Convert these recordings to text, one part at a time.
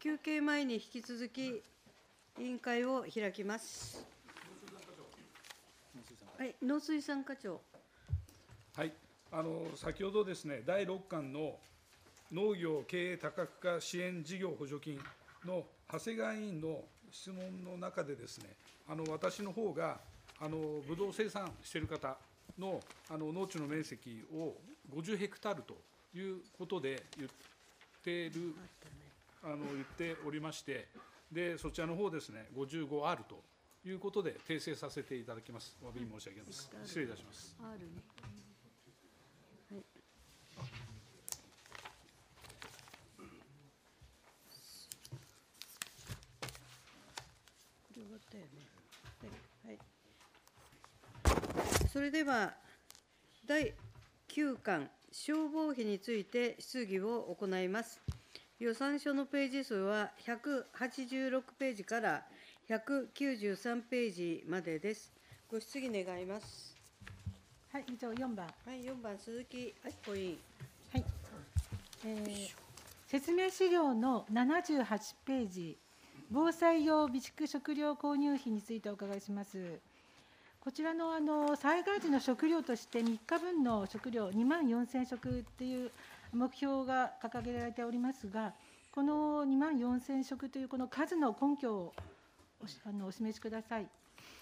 休憩前に引き続き委員会を開きます。はい、農水産課長。 はい、先ほどですね、第6巻の農業経営多角化支援事業補助金の長谷川委員の質問の中でですね、私の方がブドウ生産している方の農地の面積を50ヘクタールということで言っておりまして、でそちらの方ですね、55あるということで訂正させていただきます。お詫び申し上げます。失礼いたします。 あるね。はい。これ終わったよね。はい。はい。それでは第9巻消防費について質疑を行います。予算書のページ数は186ページから193ページまでです。ご質疑願います。 はい、以上4番。 はい、4番、鈴木明子委員。 はい。説明資料の78ページ、防災用備蓄食料購入費についてお伺いします。こちらの災害時の食料として3日分の食料2万4000食っていう目標が掲げられておりますが、この2万4000食というこの数の根拠をお示しください。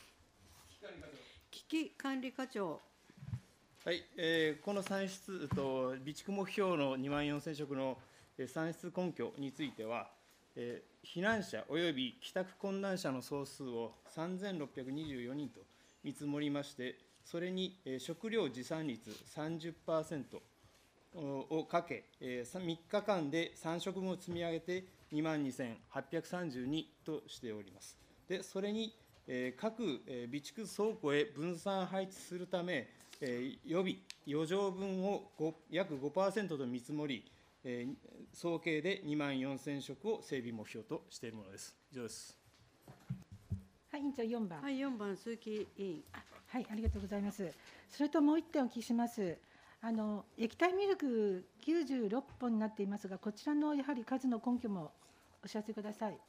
危機管理課長。 はい、この算出備蓄目標の2万4000食の算出根拠については、避難者および帰宅困難者の総数を3624人と見積もりまして、それに食料持参率 30% をかけ、3日間で3食分を積み上げて2万2832としております。でそれに各備蓄倉庫へ分散配置するため、予備、余剰分を約 5% と見積もり、総計で2万4000食を整備目標としているものです。以上です。 はい、委員長4番。 はい、4番、鈴木委員。 はい、ありがとうございます。それともう1点お聞きします。液体ミルク96本になっていますが、こちらのやはり数の根拠もお知らせください。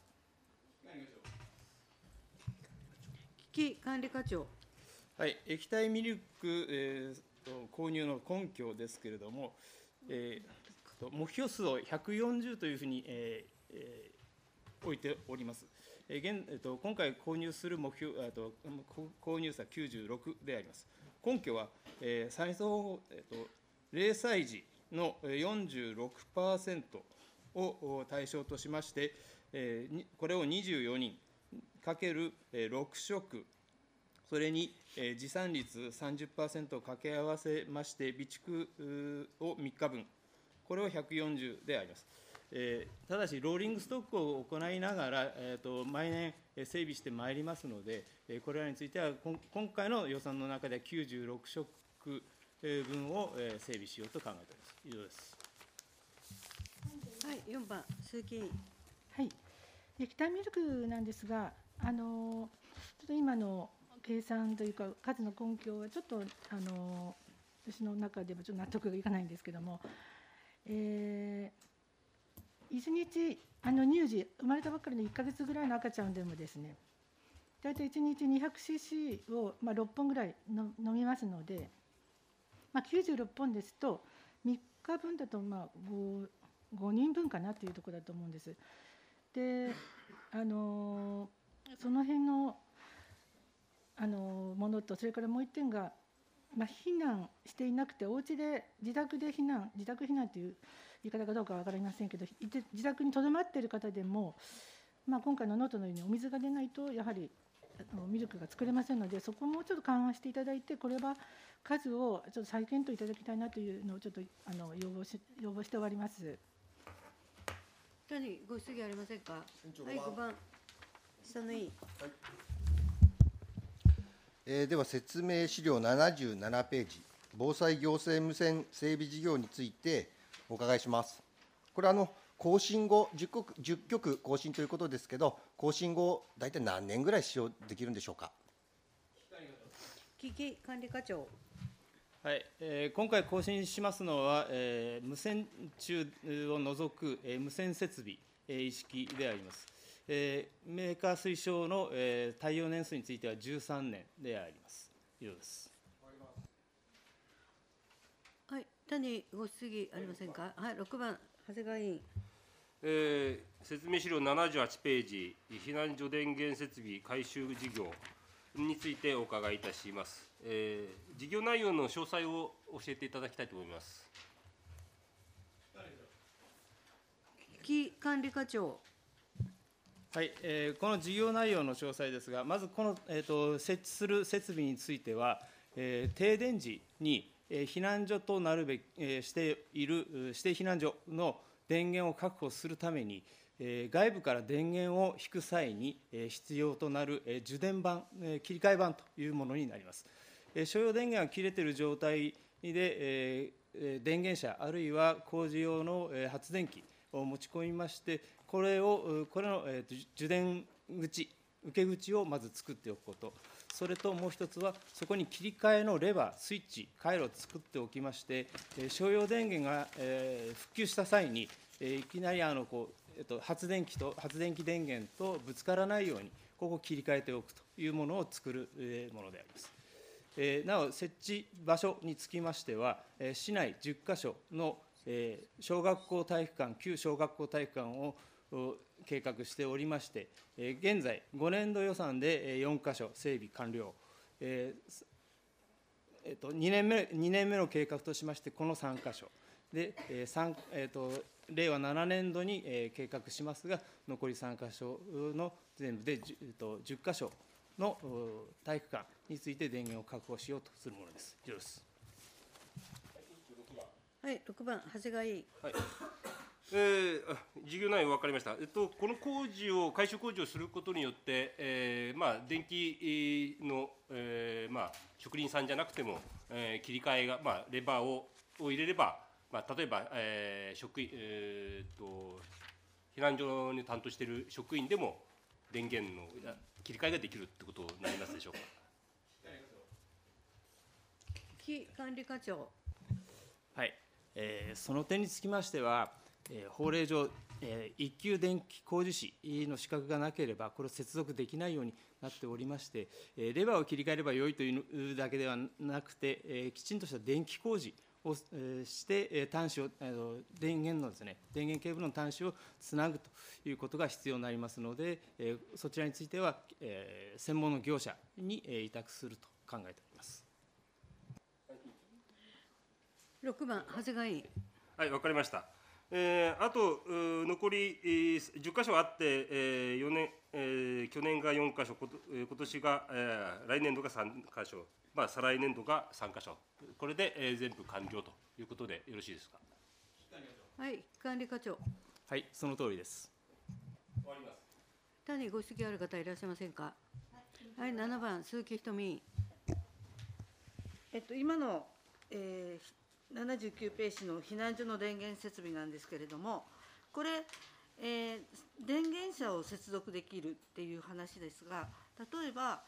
危機管理課長。 はい、液体ミルク、購入の根拠ですけれども、目標数を140というふうに、置いております。今回購入する目標、購入数は96であります。根拠は、歳出0歳児の 46% を対象としまして、これを24人かける6食、それに持参率 30% を掛け合わせまして、備蓄を3日分、これを140であります。ただし、ローリングストックを行いながら、毎年整備してまいりますので、これらについては、今回の予算の中では96食分を整備しようと考えております。以上です。 はい、4番、鈴木委員。 はい、液体ミルクなんですが、ちょっと今の計算というか、数の根拠はちょっと私の中でもちょっと納得がいかないんですけれども、1日乳児、生まれたばっかりの1ヶ月ぐらいの赤ちゃんでもですね、大体1日 200cc を6本ぐらい飲みますので、96本ですと、3日分だと5人分かなというところだと思うんです。で、その辺のものと、それからもう1点が、避難していなくて、お家で自宅避難という言い方かどうかは分かりませんけど、自宅にとどまっている方でも、今回のノートのようにお水が出ないと、やはりミルクが作れませんので、そこもちょっと緩和していただいて、これは数をちょっと再検討いただきたいなというのをちょっと要望して終わります。 他にご質疑ありませんか。はい、5番、下の委員。 では、説明資料77ページ、防災行政無線整備事業についてお伺いします。これ更新後10局更新ということですけど、更新後、大体何年ぐらい使用できるんでしょうか。 危機管理課長。 はい、今回更新しますのは、無線中を除く、無線設備、 意識であります。メーカー推奨の耐用年数については13年であります。以上です。 はい、他にご質疑ありませんか。はい、6番、長谷川委員。 説明資料78ページ、避難所電源設備改修事業についてお伺いいたします。事業内容の詳細を教えていただきたいと思います。 危機管理課長。 はい、この事業内容の詳細ですが、まずこの、設置する設備については、停電時に避難所となるべき、している指定避難所の電源を確保するために、外部から電源を引く際に必要となる受電板、切り替え板というものになります。所要電源が切れている状態で、電源車、あるいは工事用の発電機を持ち込みまして、これの受電口、受け口をまず作っておくこと、それともう一つは、そこに切り替えのレバー、スイッチ、回路を作っておきまして、所要電源が復旧した際に、いきなり発電機電源とぶつからないように、ここを切り替えておくというものを作るものであります。なお、設置場所につきましては、市内10カ所の小学校体育館、旧小学校体育館を計画しておりまして、現在、5年度予算で4カ所整備完了、2年目の計画としまして、この3カ所で、令和7年度に計画しますが、残り3カ所の全部で10カ所の体育館について電源を確保しようとするものです。以上です。 はい、6番、長谷川委員。 はい、事業内容分かりました。この改修工事をすることによって、電気の、職人さんじゃなくても、切り替えが、レバーを入れれば、例えば、避難所に担当している職員でも電源の切り替えができるということになりますでしょうか。 危機管理課長。 はい、その点につきましては、法令上、一級電気工事士の資格がなければ、これを接続できないようになっておりまして、レバーを切り替えればよいというだけではなくて、きちんとした電気工事をして端子を電源のですね、電源ケーブルの端子をつなぐということが必要になりますので、そちらについては専門の業者に委託すると考えております。 6番、長谷川委員。 はい、分かりました。あと残り10箇所あって、去年が4箇所、今年が、来年度が3箇所、再来年度が3箇所、これで、全部完了ということでよろしいですか。 はい、危機管理課長。 はい、その通りです。 終わります。 他にご質疑ある方いらっしゃいませんか。はい、7番、鈴木仁美委員。 今の、79ページの避難所の電源設備なんですけれども、これ、電源車を接続できるっていう話ですが、例えば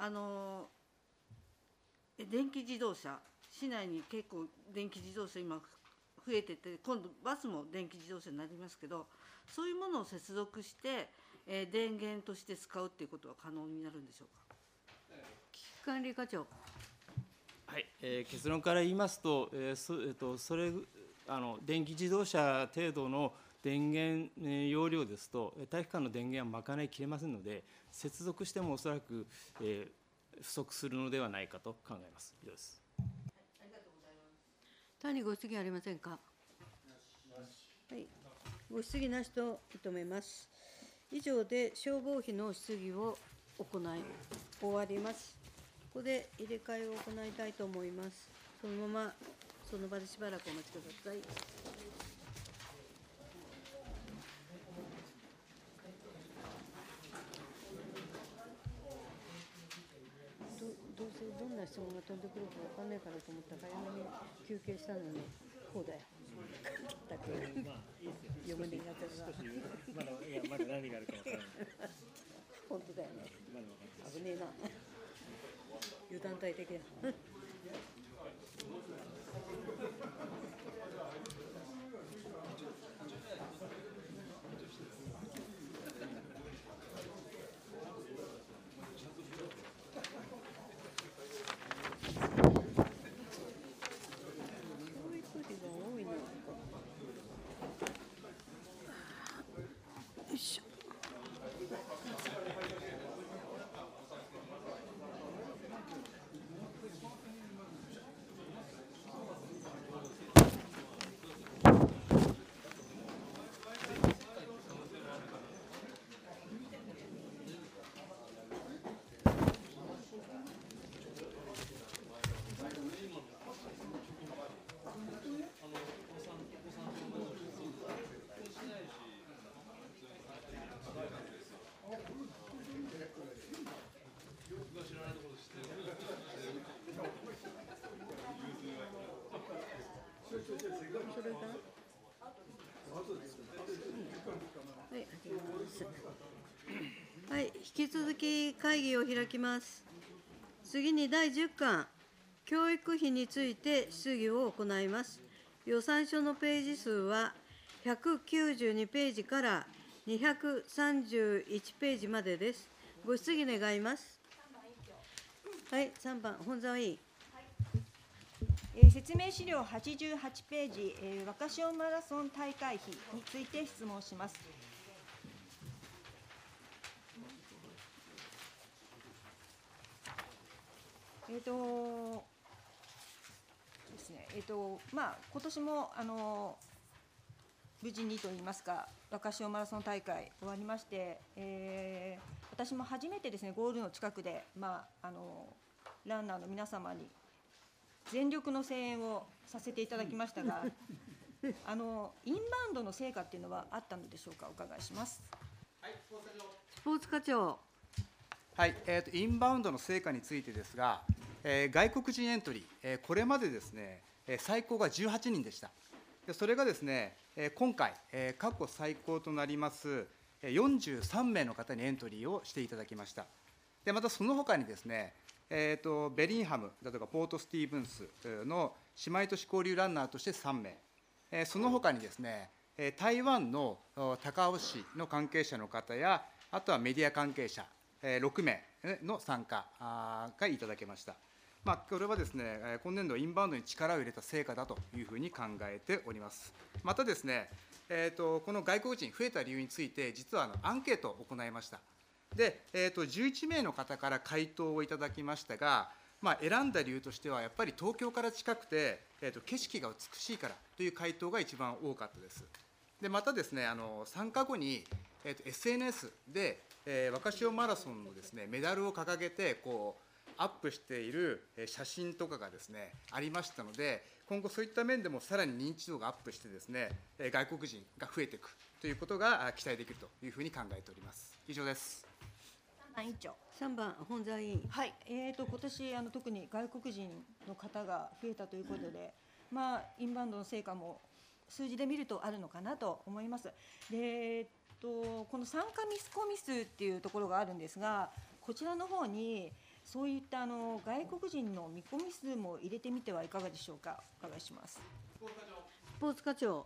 電気自動車、市内に結構電気自動車今増えてて、今度バスも電気自動車になりますけど、そういうものを接続して、電源として使うっていうことは可能になるんでしょうか。 危機管理課長。 はい、結論から言いますと、電気自動車程度の電源容量ですと、体育館の電源は賄いきれませんので、接続してもおそらく、不足するのではないかと考えます。以上です。 他にご質疑ありませんか。はい、ご質疑なしと認めます。以上で消防費の質疑を行い終わります。ここで入れ替えを行いたいと思います。そのままその場でしばらくお待ちください。どうせどんな質問が飛んでくるか分かんないからと思ったから早めに休憩したのにこうだよ。だけ読めねえやつが。 まだ何があるか分からない。 本当だよね。危ねえな。油断大敵だ。 それがはい、引き続き会議を開きます。次に第10巻、教育費について質疑を行います。予算書のページ数は192ページから231ページまでです。ご質疑願います。はい、3番、本沢委員。 説明資料88ページ、若潮マラソン大会費について質問します。ですね、今年も無事にといいますか、若潮マラソン大会終わりまして、私も初めてですね、ゴールの近くで、ランナーの皆様に全力の声援をさせていただきましたが、インバウンドの成果っていうのはあったのでしょうか、お伺いします。 スポーツ課長。 はい、インバウンドの成果についてですが、外国人エントリー、これまでですね、最高が18人でした。でそれがですね、今回、過去最高となります43名の方にエントリーをしていただきました。でまたその他にですね、ベリンハムだとかポートスティーブンスの姉妹都市交流ランナーとして3名、その他にですね、台湾の高雄市の関係者の方や、あとはメディア関係者6名の参加がいただけました。これはですね、今年度インバウンドに力を入れた成果だというふうに考えております。またですね、この外国人増えた理由について、実はアンケートを行いました。で、11名の方から回答をいただきましたが、選んだ理由としては、やっぱり東京から近くて、景色が美しいからという回答が一番多かったです。でまたですね、参加後に、SNS で、若潮マラソンのですね、メダルを掲げてアップしている写真とかがですね、ありましたので、今後そういった面でもさらに認知度がアップしてですね、外国人が増えていくということが期待できるというふうに考えております。以上です。 3番委員長。 3番、本沢委員。 はい、今年特に外国人の方が増えたということで、インバウンドの成果も数字で見るとあるのかなと思います。でこの参加ミスコミ数っていうところがあるんですが、こちらの方にそういった外国人の見込み数も入れてみてはいかがでしょうか、お伺いします。 スポーツ課長。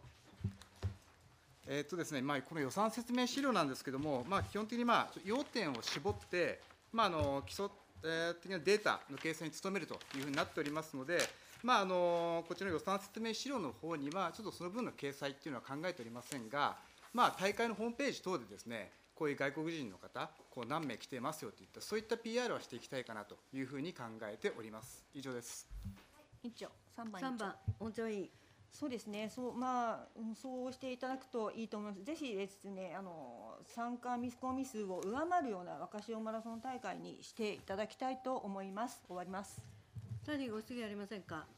ですね、この予算説明資料なんですけれども、基本的に要点を絞って、基礎的なデータの計算に努めるというふうになっておりますので、こちらの予算説明資料の方には、ちょっとその分の掲載っていうのは考えておりませんが、大会のホームページ等でですね、こういう外国人の方、何名来てますよといった、そういった PR をしていきたいかなというふうに考えております。以上です。 委員長、3番委員長。 3番、本沢委員。 そうですね、そうしていただくといいと思います。ぜひですね、参加ミスコミ数を上回るような若潮マラソン大会にしていただきたいと思います。終わります。 他にご質疑ありませんか。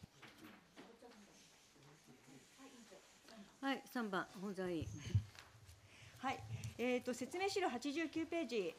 はい、3番、本沢委員。 はい、説明資料89ページ、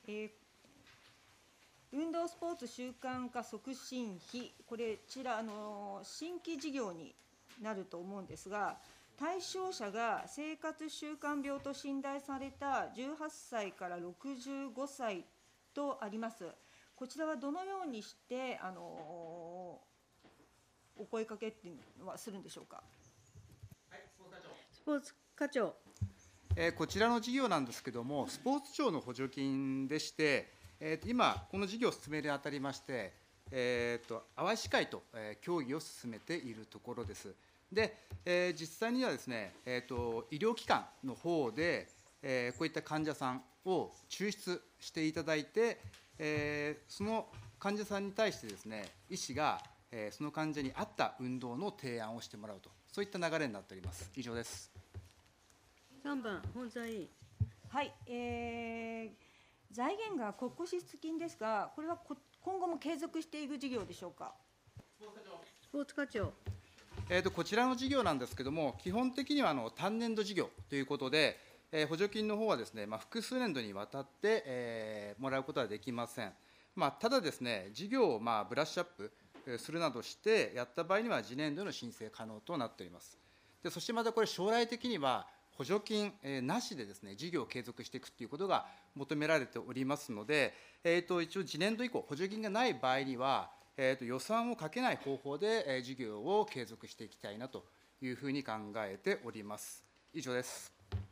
運動スポーツ習慣化促進費、こちら新規事業になると思うんですが、対象者が生活習慣病と診断された18歳から65歳とあります。こちらはどのようにしてお声かけっていうのはするんでしょうか。 スポーツ課長。 こちらの事業なんですけれども、スポーツ庁の補助金でして、今、この事業を進めるにあたりまして、淡路市会と協議を進めているところです。で、実際にはですね、医療機関の方で、こういった患者さんを抽出していただいて、その患者さんに対してですね、医師が、その患者に合った運動の提案をしてもらうと、そういった流れになっております。以上です。 3番、本沢委員。 はい、財源が国庫支出金ですが、これは今後も継続していく事業でしょうか。 スポーツ課長。 こちらの事業なんですけれども、基本的には単年度事業ということで、補助金の方はですね、複数年度にわたって、もらうことはできません。ただですね、事業をブラッシュアップするなどしてやった場合には、次年度の申請可能となっております。でそしてまたこれ、将来的には補助金なしでですね、事業を継続していくということが求められておりますので、一応、次年度以降、補助金がない場合には、予算をかけない方法で事業を継続していきたいなというふうに考えております。以上です。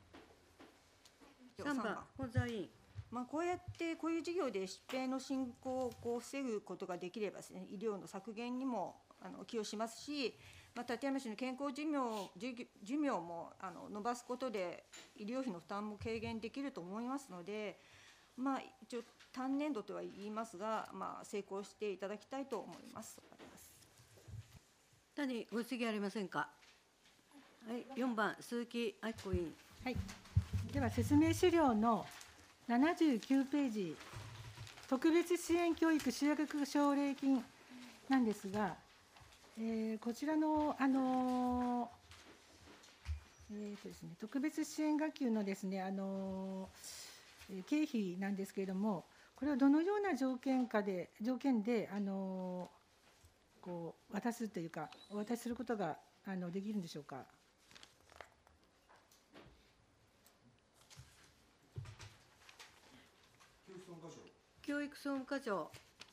3番、本沢委員。 こうやってこういう事業で疾病の進行を防ぐことができればですね、医療の削減にも寄与しますし、館山市の健康寿命も伸ばすことで医療費の負担も軽減できると思いますので、一応単年度とは言いますが、成功していただきたいと思います。 他にご質疑ありませんか。はい、4番、鈴木明子委員。 はい。では説明資料の79ページ、特別支援教育就学奨励金なんですが、こちらのですね、特別支援学級のですね、経費なんですけれども、これはどのような条件でこう渡すというか、お渡しすることができるんでしょうか。 教育総務課長。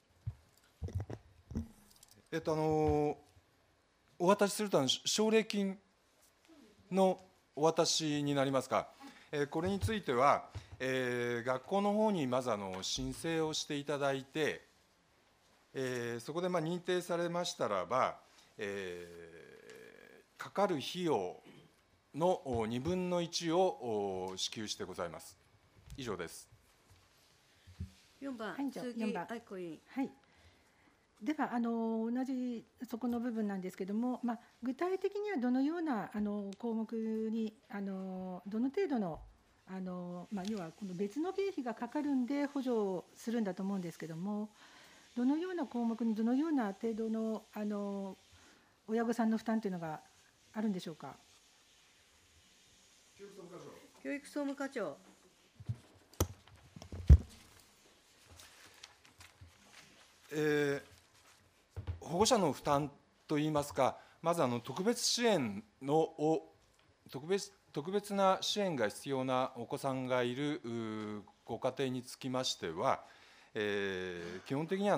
お渡しすると奨励金のお渡しになりますか。これについては、学校の方にまず申請をしていただいて、そこで認定されましたらば、かかる費用の2分の1を支給してございます。以上です。 4番、鈴木愛子委員。 はい。では同じそこの部分なんですけれども、具体的にはどのような項目にどの程度の要はこの別の経費がかかるんで補助をするんだと思うんですけれども、どのような項目にどのような程度の親御さんの負担というのがあるんでしょうか。 教育総務課長。 保護者の負担といいますか、まず特別支援特別な支援が必要なお子さんがいるご家庭につきましては、基本的に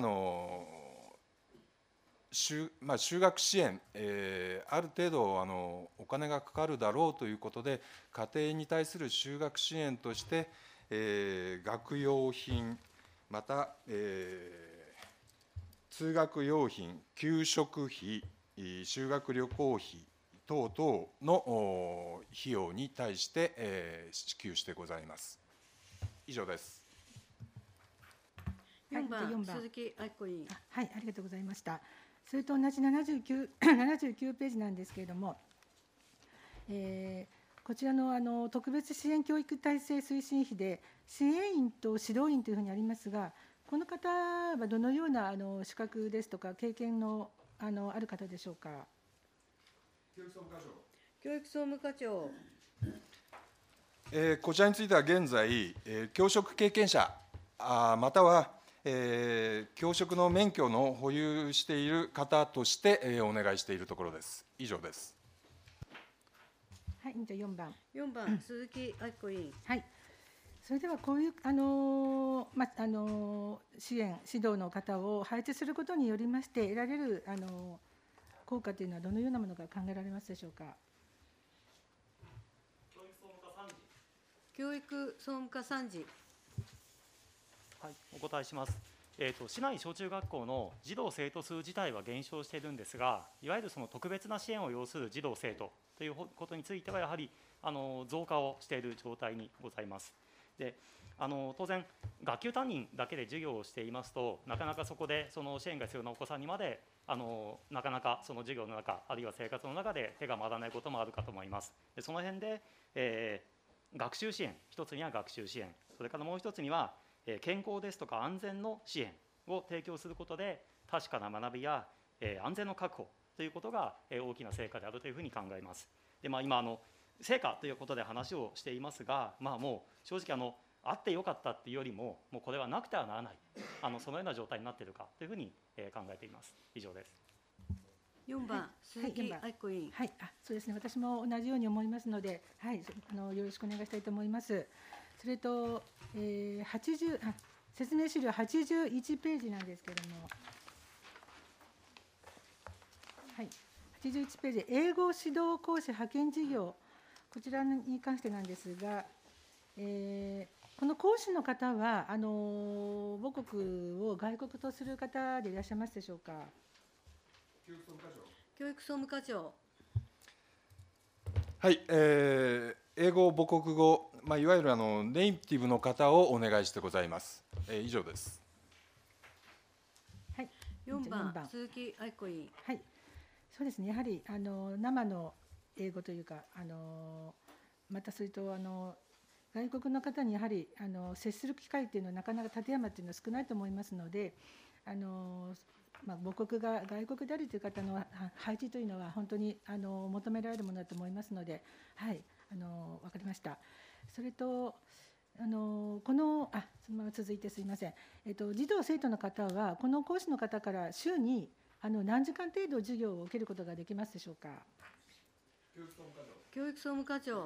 就学支援、ある程度お金がかかるだろうということで、家庭に対する就学支援として、学用品、また、通学用品、給食費、修学旅行費等々の費用に対して支給してございます。以上です。 4番、鈴木愛子委員。 はい、ありがとうございました。それと同じ79ページなんですけれども、こちらの特別支援教育体制推進費で支援員と指導員というふうにありますが、この方はどのような資格ですとか経験のある方でしょうか。 教育総務課長。 こちらについては現在、教職経験者または、教職の免許の保有している方として、お願いしているところです。以上です。 はい、じゃあ4番。 4番、鈴木愛子委員。 はい。それではこういう支援、指導の方を配置することによりまして得られる効果というのはどのようなものが考えられますでしょうか。 教育総務課参事。 はい、お答えします。市内小中学校の児童生徒数自体は減少しているんですが、いわゆるその特別な支援を要する児童生徒ということについてはやはり増加をしている状態にございます。で当然、学級担任だけで授業をしていますと、なかなかそこでその支援が必要なお子さんにまでなかなかその授業の中、あるいは生活の中で手が回らないこともあるかと思います。でその辺で、学習支援、一つには学習支援、それからもう一つには、健康ですとか安全の支援を提供することで、確かな学びや、安全の確保ということが、大きな成果であるというふうに考えます。で今成果ということで話をしていますが、もう正直あってよかったっていうよりも、もうこれはなくてはならない、そのような状態になっているかというふうに考えています。以上です。 4番、鈴木愛子委員。 はい、そうですね、私も同じように思いますので、はい、よろしくお願いしたいと思います。それと、説明資料81ページなんですけれども、はい、81ページ、英語指導講師派遣事業、こちらに関してなんですが、この講師の方は母国を外国とする方でいらっしゃいますでしょうか。 教育総務課長。 はい、英語母国語、いわゆるネイティブの方をお願いしてございます。以上です。 はい、 4番、鈴木愛子委員。 はい、そうですね、やはり生の英語というか、またそれと外国の方にやはり接する機会というのはなかなか館山というのは少ないと思いますので、母国が外国であるという方の配置というのは本当に求められるものだと思いますので、はい、分かりました。それとそのまま続いてすみません。児童生徒の方はこの講師の方から週に何時間程度授業を受けることができますでしょうか。 教育総務課長。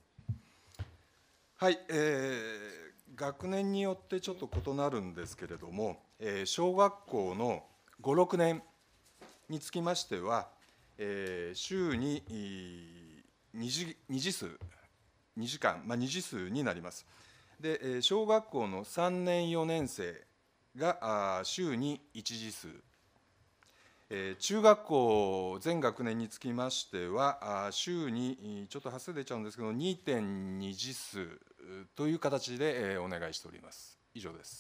はい、学年によってちょっと異なるんですけれども、小学校の5、6年につきましては、週に2時間、2次数になります。で、小学校の3年、4年生が週に1次数、中学校全学年につきましては、週にちょっと発生出ちゃうんですけど、2.2次数という形でお願いしております。以上です。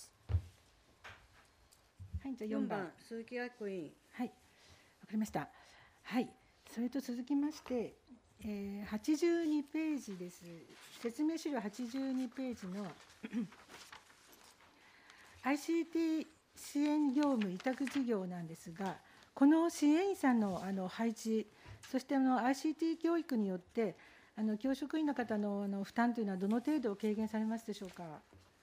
はい、じゃあ4番、 鈴木愛子委員。 はい、わかりました。はい、それと続きまして、82ページです。説明資料82ページのICT 支援業務委託事業なんですが、この支援員さんの配置、そしてICT 教育によって教職員の方の負担というのはどの程度軽減されますでしょうか。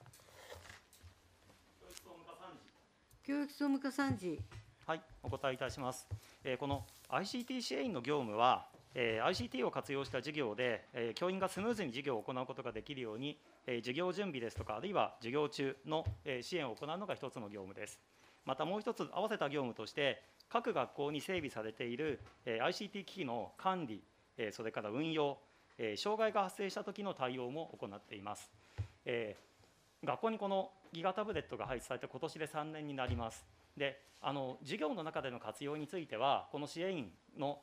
教育総務課参事。 はい、お答えいたします。この ICT 支援員の業務は、ICT を活用した授業で、教員がスムーズに授業を行うことができるように、授業準備ですとか、あるいは授業中の支援を行うのが一つの業務です。またもう一つ合わせた業務として、各学校に整備されている ICT 機器の管理、それから運用、障害が発生した時の対応も行っています。学校にこのギガタブレットが配置されて今年で3年になります。で、授業の中での活用については、この支援員の、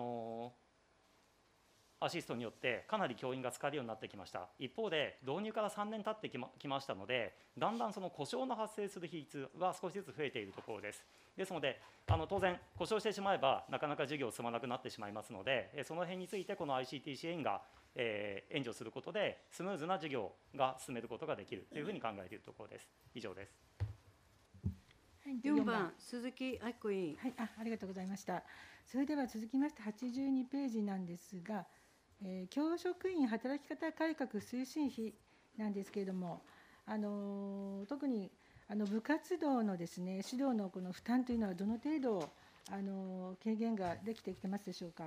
アシストによってかなり教員が使えるようになってきました。一方で導入から3年経ってきましたので、だんだんその故障の発生する比率は少しずつ増えているところです。ですので当然故障してしまえばなかなか授業を進まなくなってしまいますので、その辺についてこの ICT 支援が援助することでスムーズな授業が進めることができるというふうに考えているところです。以上です。 4番、鈴木愛子委員。 はい、ありがとうございました。それでは続きまして82ページなんですが、教職員働き方改革推進費なんですけれども、特に部活動のですね、指導のこの負担というのはどの程度軽減ができてきてますでしょうか。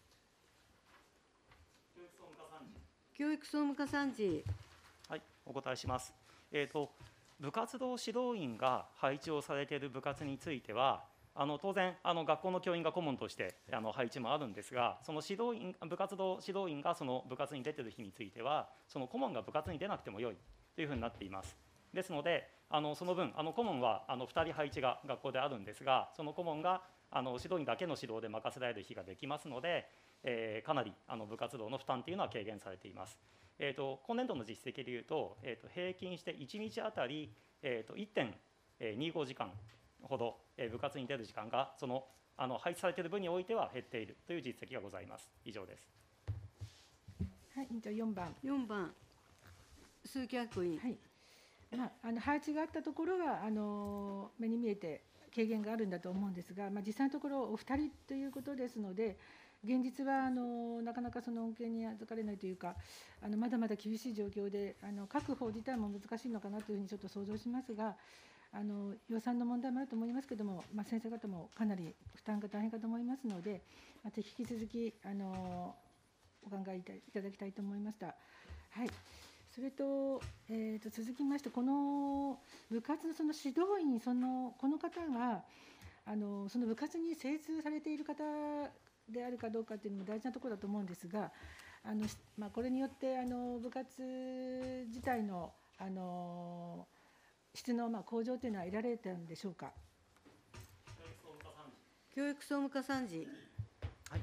教育総務課参事。 はい、お答えします。部活動指導員が配置をされている部活については、当然学校の教員が顧問として配置もあるんですが、その部活動指導員がその部活に出ている日については、その顧問が部活に出なくてもよいというふうになっています。ですのでその分顧問は2人配置が学校であるんですが、その顧問が指導員だけの指導で任せられる日ができますので、かなり部活動の負担というのは軽減されています。今年度の実績でいうと、平均して1日あたり、1.25 時間ほど部活に出る時間がその配置されている分においては減っているという実績がございます。以上です。 はい、じゃあ4番鈴木愛子委員。 はい、配置があったところは目に見えて軽減があるんだと思うんですが、実際のところお二人ということですので、 現実はなかなかその恩恵に預かれないというか、まだまだ厳しい状況で、確保自体も難しいのかなというふうにちょっと想像しますが、予算の問題もあると思いますけれども、先生方もかなり負担が大変かと思いますので、また引き続きお考えいただきたいと思いました。はい、それと、続きまして、この部活のその指導員、この方がその部活に精通されている方であるかどうかというのも大事なところだと思うんですが、これによって部活自体の質の向上というのは得られたんでしょうか。 教育総務課参事。 はい、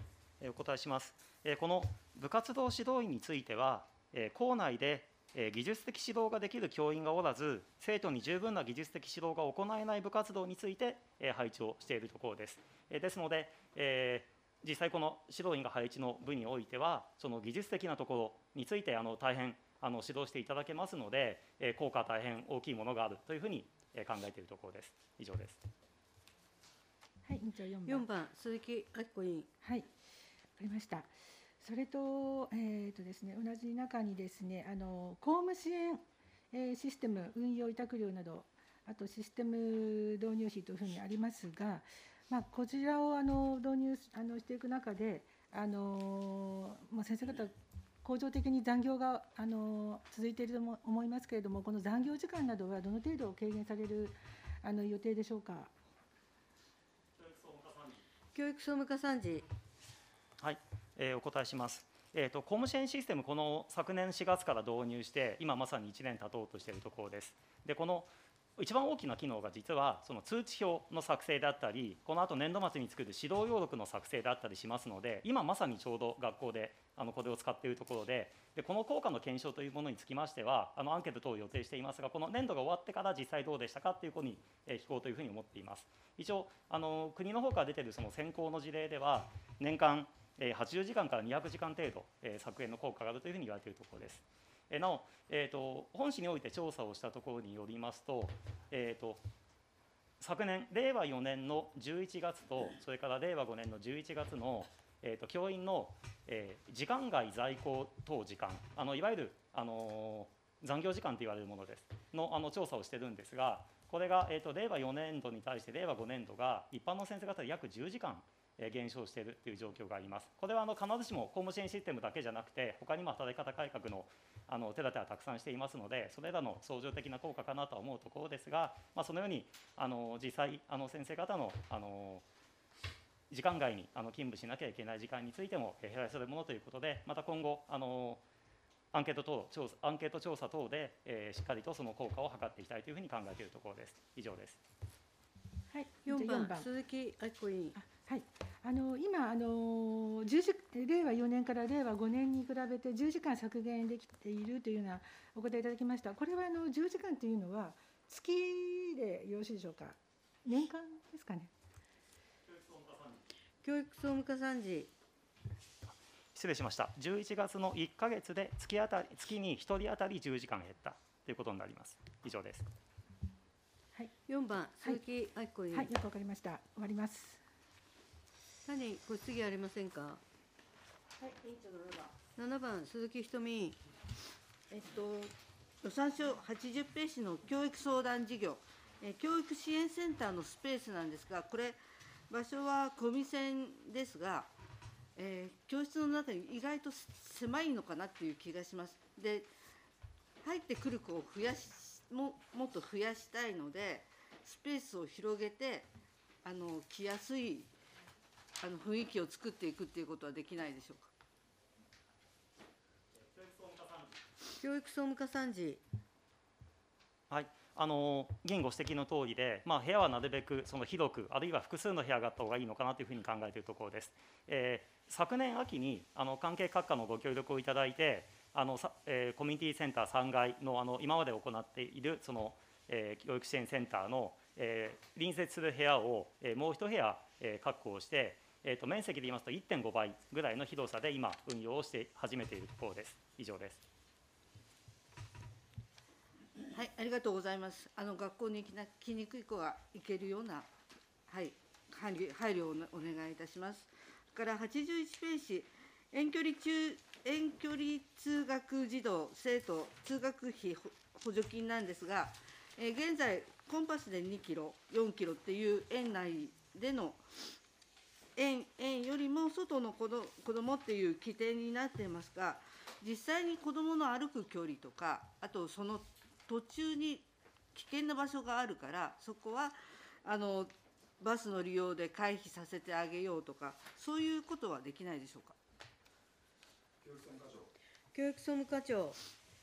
お答えします。この部活動指導員については、校内で技術的指導ができる教員がおらず、生徒に十分な技術的指導が行えない部活動について配置をしているところです。ですので、実際この指導員が配置の部においては、その技術的なところについて大変指導していただけますので、効果は大変大きいものがあるというふうに考えているところです。以上です。 はい、委員長 4番、鈴木明子委員。 はい、わかりました。それと、ですね、同じ中にですね、公務支援、システム運用委託料など、あとシステム導入費というふうにありますが、こちらを導入していく中で、先生方、恒常的に残業が続いていると思いますけれども、この残業時間などはどの程度軽減される予定でしょうか。 教育総務課参事。 はい、お答えします。公務支援システム、この昨年4月から導入して、今まさに1年経とうとしているところです。で、この一番大きな機能が実はその通知表の作成であったり、このあと年度末に作る指導要録の作成であったりしますので、今まさにちょうど学校でこれを使っているところで、この効果の検証というものにつきましては、アンケート等を予定していますが、この年度が終わってから実際どうでしたかということに聞こうというふうに思っています。一応国の方から出ているその先行の事例では、年間80時間から200時間程度削減の効果があるというふうに言われているところです。なお、本市において調査をしたところによりますと、昨年、令和4年の11月と、それから令和5年の11月の、教員の、時間外在校等時間、いわゆる残業時間と言われるものですの調査をしているんですが、これが、令和4年度に対して令和5年度が一般の先生方で約10時間減少しているという状況があります。これは必ずしも公務支援システムだけじゃなくて、他にも働き方改革の手立てはたくさんしていますので、それらの相乗的な効果かなとは思うところですが、そのように実際先生方の時間外に勤務しなきゃいけない時間についても減らせるものということで、また今後アンケート調査等で、しっかりとその効果を図っていきたいというふうに考えているところです。以上です。 はい、 4番、鈴木明子委員。 はい、今令和4年から令和5年に比べて10時間削減できているというようなお答えいただきました。これは10時間というのは月でよろしいでしょうか。年間ですかね。 教育総務課参事。 失礼しました。11月の1か月で月に1人当たり10時間減ったということになります。以上です。 はい、4番、鈴木明子委員。 はい、よくわかりました。終わります。 他にご質疑ありませんか。はい、委員長の7番、鈴木ひとみ委員。 予算書80ページの教育相談事業、教育支援センターのスペースなんですが、これ、場所は小見線ですが、教室の中に意外と狭いのかなっていう気がします。で、入ってくる子をもっと増やしたいので、スペースを広げて、来やすい雰囲気を作っていくっていうことはできないでしょうか。 教育総務課参事。 はい、議員ご指摘の通りで、部屋はなるべく広く、あるいは複数の部屋があった方がいいのかなというふうに考えているところです。昨年秋に関係各課のご協力をいただいて、コミュニティセンター3階の今まで行っている教育支援センターの、隣接する部屋をもう1部屋確保して、面積で言いますと 1.5 倍ぐらいの広さで今運用をして始めているところです。以上です。 はい、ありがとうございます。学校に来にくい子が行けるような、はい、配慮をお願いいたします。 から81ページ、遠距離通学児童生徒通学費補助金なんですが、現在、コンパスで2キロ、4キロっていう園内での園よりも外の子どもっていう規定になっていますが、実際に子どもの歩く距離とか、あとその途中に危険な場所があるから、そこはバスの利用で回避させてあげようとか、そういうことはできないでしょうか。 教育総務課長。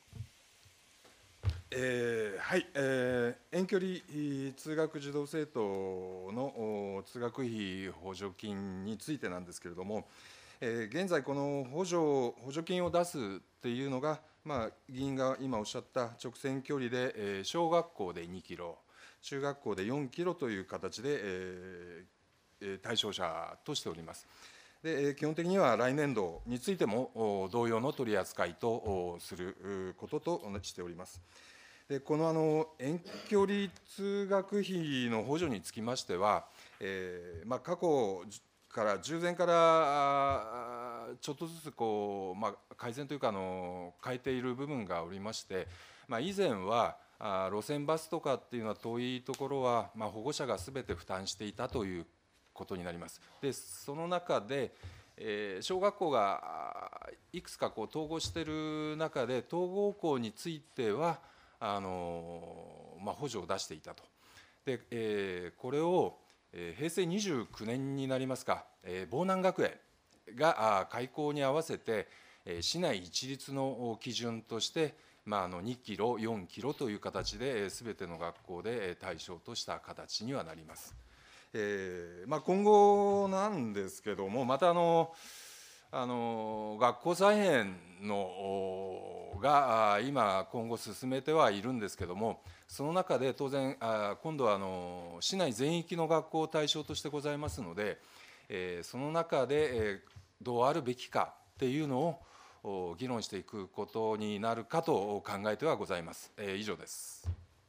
はい、遠距離通学児童生徒の通学費補助金についてなんですけれども、現在、この補助金を出すっていうのが、議員が今おっしゃった直線距離で、小学校で2キロ、中学校で4キロという形で、対象者としております。で基本的には来年度についても同様の取り扱いとすることとしております。でこの遠距離通学費の補助につきましては、過去から従前からちょっとずつ改善というか変えている部分がおりまして、以前は路線バスとかっていうのは遠いところは保護者がすべて負担していたということになります。でその中で、小学校がいくつか統合している中で、統合校については補助を出していたと。で、これを平成29年になりますか、坊南学園が開校に合わせて市内一律の基準として2キロ、4キロという形で全ての学校で対象とした形にはなります。今後なんですけども、また学校再編が今後進めてはいるんですけども、その中で当然今度は市内全域の学校を対象としてございますので、その中でどうあるべきかっていうのを議論していくことになるかと考えてはございます。以上です。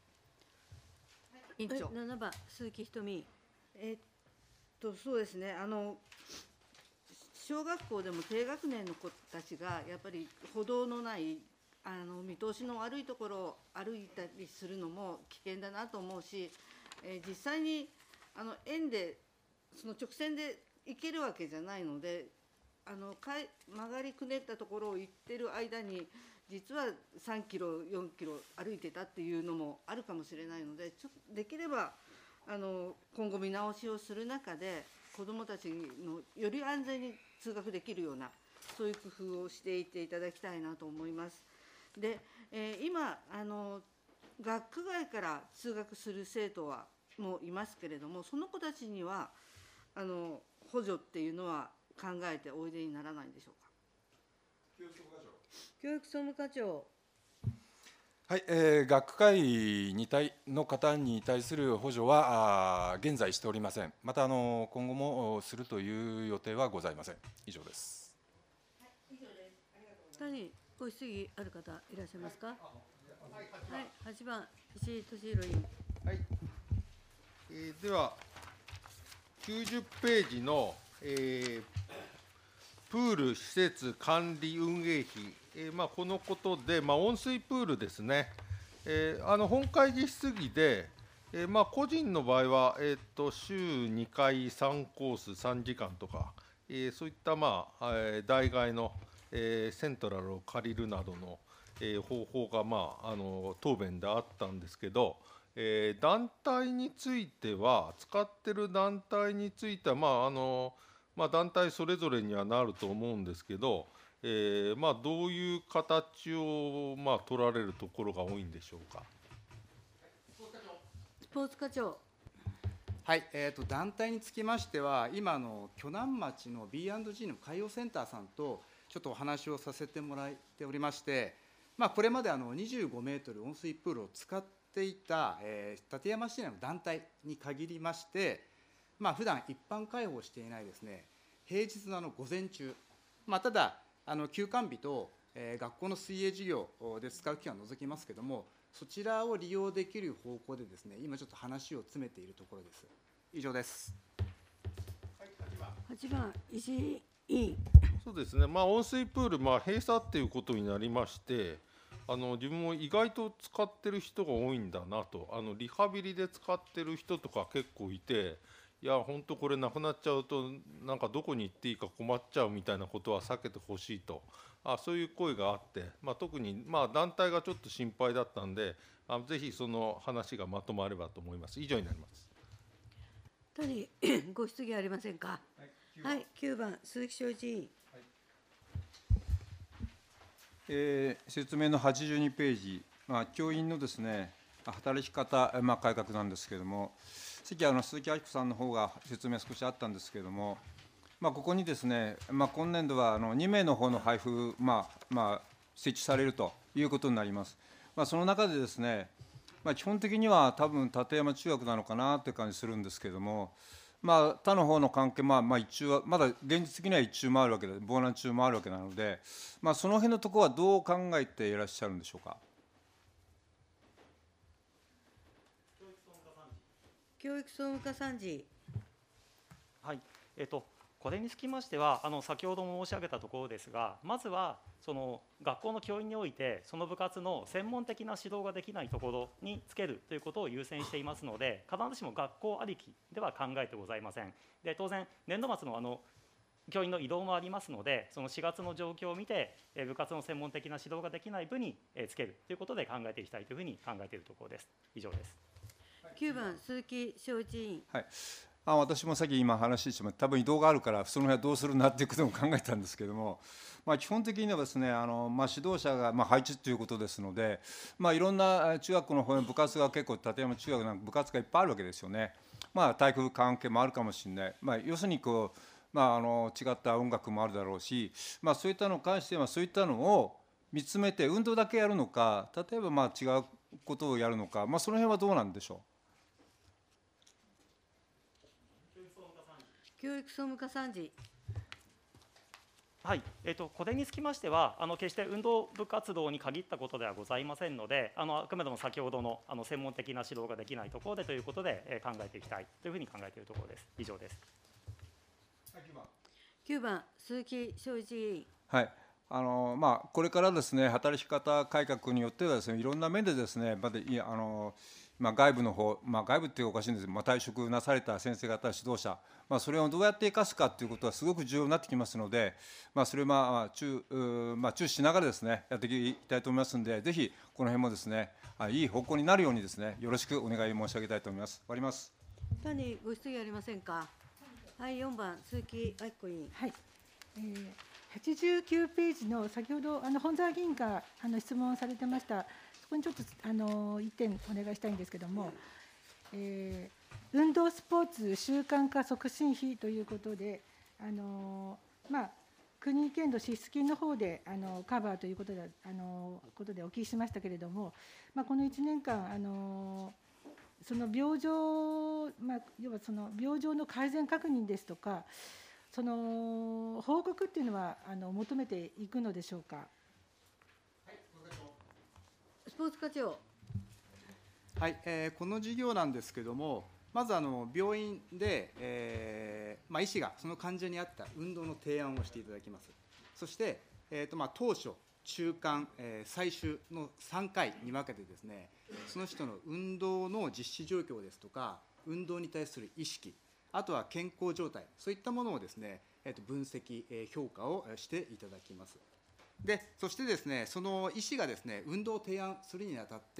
委員長。7番鈴木ひとみ。 そうですね、小学校でも低学年の子たちがやっぱり歩道のない見通しの悪いところを歩いたりするのも危険だなと思うし、実際に園でその直線で行けるわけじゃないので、曲がりくねったところを行ってる間に実は3キロ4キロ歩いてたっていうのもあるかもしれないので、できれば今後見直しをする中で子どもたちのより安全に通学できるような、そういう工夫をしていっていただきたいなと思います。で、今学区外から通学する生徒もいますけれども、その子たちには補助っていうのは考えておいでにならないんでしょうか。 教育総務課長。 はい、学区会の方に対する補助は現在しておりません。また今後もするという予定はございません。以上です。 他にご質疑ある方いらっしゃいますか。はい、8番石井俊弘委員。 はい。では90ページの、プール施設管理運営費、このことで、温水プールですね、本会議質疑で、個人の場合は、週2回3コース3時間とか、そういった代替の、セントラルを借りるなどの、方法が、答弁であったんですけど、団体については、使ってる団体については、団体それぞれにはなると思うんですけど、どういう形を取られるところが多いんでしょうか。 スポーツ課長。 はい、団体につきましては、今鋸南町の B&G の海洋センターさんとちょっとお話をさせてもらっておりまして、これまで25メートル温水プールを使っていた、館山市内の団体に限りまして、普段一般開放していないですね、平日の午前中、ただ休館日と、学校の水泳授業で使う期間を除きますけれども、そちらを利用できる方向でですね、今ちょっと話を詰めているところです。以上です。 はい、8番。 8番、石井委員。 そうですね、温水プール、閉鎖っていうことになりまして、自分も意外と使ってる人が多いんだなと、リハビリで使ってる人とか結構いて、いや、本当、これなくなっちゃうと、なんかどこに行っていいか困っちゃうみたいなことは避けてほしいと、そういう声があって、特に団体がちょっと心配だったんで、ぜひその話がまとまればと思います。以上になります。 他にご質疑ありませんか。はい、9番、鈴木正一委員。 説明の82ページ、教員のですね、働き方、改革なんですけれども、さっき鈴木明子さんの方が説明少しあったんですけれども、ここにですね、今年度は2名の方の配布、設置されるということになります。その中でですね、基本的には多分立山中学なのかなという感じするんですけれども、他の方の関係、一中は、まだ現実的には一中もあるわけで、防難中もあるわけなので、その辺のところはどう考えていらっしゃるんでしょうか。 教育総務課参事。 はい、これにつきましては、先ほども申し上げたところですが、まずはその学校の教員において、その部活の専門的な指導ができないところにつけるということを優先していますので、必ずしも学校ありきでは考えてございません。で、当然、年度末の教員の異動もありますので、その4月の状況を見て、部活の専門的な指導ができない部につけるということで考えていきたいというふうに考えているところです。以上です。 9番、鈴木正一委員。 はい、私もさっき今話しても多分移動があるからその辺はどうするなっていうことも考えたんですけれども、基本的にはですね、指導者が配置ということですので、いろんな中学の方の部活が結構立山中学の部活がいっぱいあるわけですよね。体育関係もあるかもしれない、要するに違った音楽もあるだろうし、そういったのに関してはそういったのを見つめて運動だけやるのか、例えば違うことをやるのか、その辺はどうなんでしょう。 教育総務課参事。 はい、これにつきましては、決して運動部活動に限ったことではございませんので、あくまでも先ほどの専門的な指導ができないところでということで、考えていきたいというふうに考えているところです。以上です。 9番、鈴木正一委員。 はい、これからですね、働き方改革によってはですね、いろんな面でですね、外部の方、外部っていうおかしいんですけど、退職なされた先生方、指導者、それをどうやって生かすかということはすごく重要になってきますので、それを注視しながらですね、やっていきたいと思いますので、ぜひこの辺もですね、いい方向になるようにですね、よろしくお願い申し上げたいと思います。終わります。 他にご質疑ありませんか。はい、4番、鈴木明子委員。 はい、89ページの先ほど本沢議員が質問されてました、そこにちょっと1点お願いしたいんですけれども、運動スポーツ習慣化促進費ということで、国県土支出金の方でカバーということでお聞きしましたけれども、この1年間その病状、要はその病状の改善確認ですとか、その報告っていうのは求めていくのでしょうか。 スポーツ課長。 はい、この事業なんですけれども、まず病院で、医師がその患者に合った運動の提案をしていただきます。そして、当初、中間、最終の3回に分けてですね、その人の運動の実施状況ですとか、運動に対する意識、あとは健康状態、そういったものをですね、分析、評価をしていただきます。で、そしてですね、その医師がですね、運動を提案するにあたって、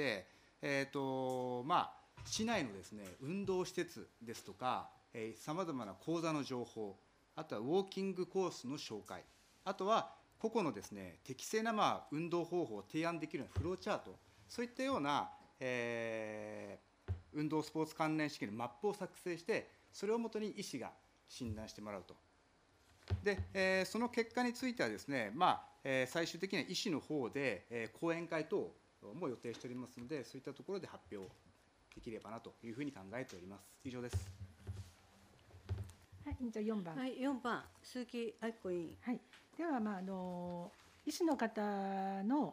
市内のですね、運動施設ですとか、さまざまな講座の情報、あとはウォーキングコースの紹介、あとは個々のですね、適正な運動方法を提案できるようなフローチャート、そういったような、運動スポーツ関連試験のマップを作成して、それをもとに医師が診断してもらうと。で、その結果についてはですね、最終的には医師の方で、講演会等も予定しておりますので、そういったところで発表できればなというふうに考えております。以上です。 はい、じゃあ4番。 はい、4番、鈴木明子委員。 はい、では、医師の方の、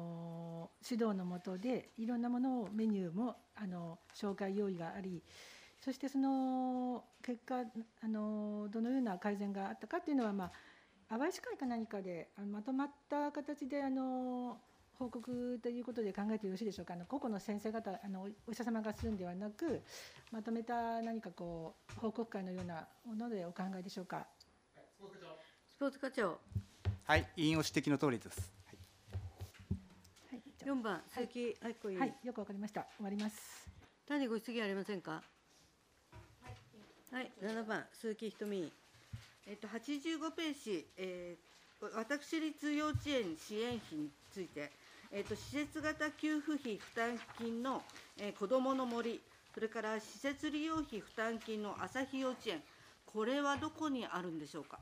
指導の下で、いろんなものをメニューも紹介用意があり、 そしてその結果、どのような改善があったかというのは、淡路会か何かでまとまった形で報告ということで考えてよろしいでしょうか。個々の先生方、お医者様がするんではなく、まとめた何か報告会のようなものでお考えでしょうか。 スポーツ課長。 はい、委員お指摘の通りです。 4番、鈴木愛子委員。 はい、よくわかりました。終わります。 他にご質疑ありませんか。はい、7番、鈴木ひとみ委員。85ページ、私立幼稚園支援費について、施設型給付費負担金の、子どもの森、それから施設利用費負担金の朝日幼稚園、これはどこにあるんでしょうか。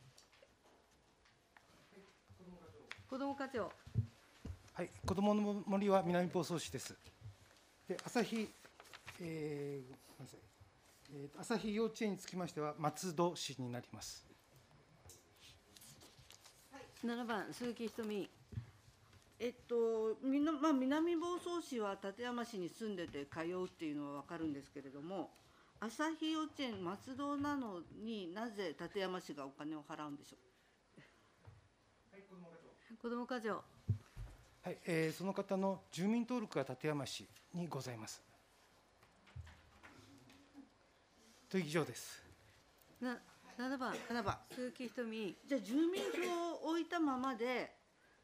子ども課長。 はい、子どもの森は南房総市です。で、朝日、ごめんなさい。朝日幼稚園につきましては松戸市になります。 7番、鈴木ひとみ。南房総市は館山市に住んでて通うっていうのは分かるんですけれども、朝日幼稚園松戸なのになぜ館山市がお金を払うんでしょう。はい、子ども課長。 はい、その方の住民登録が館山市にございます。という以上です。 7番、鈴木ひとみ。じゃあ住民票を置いたままで、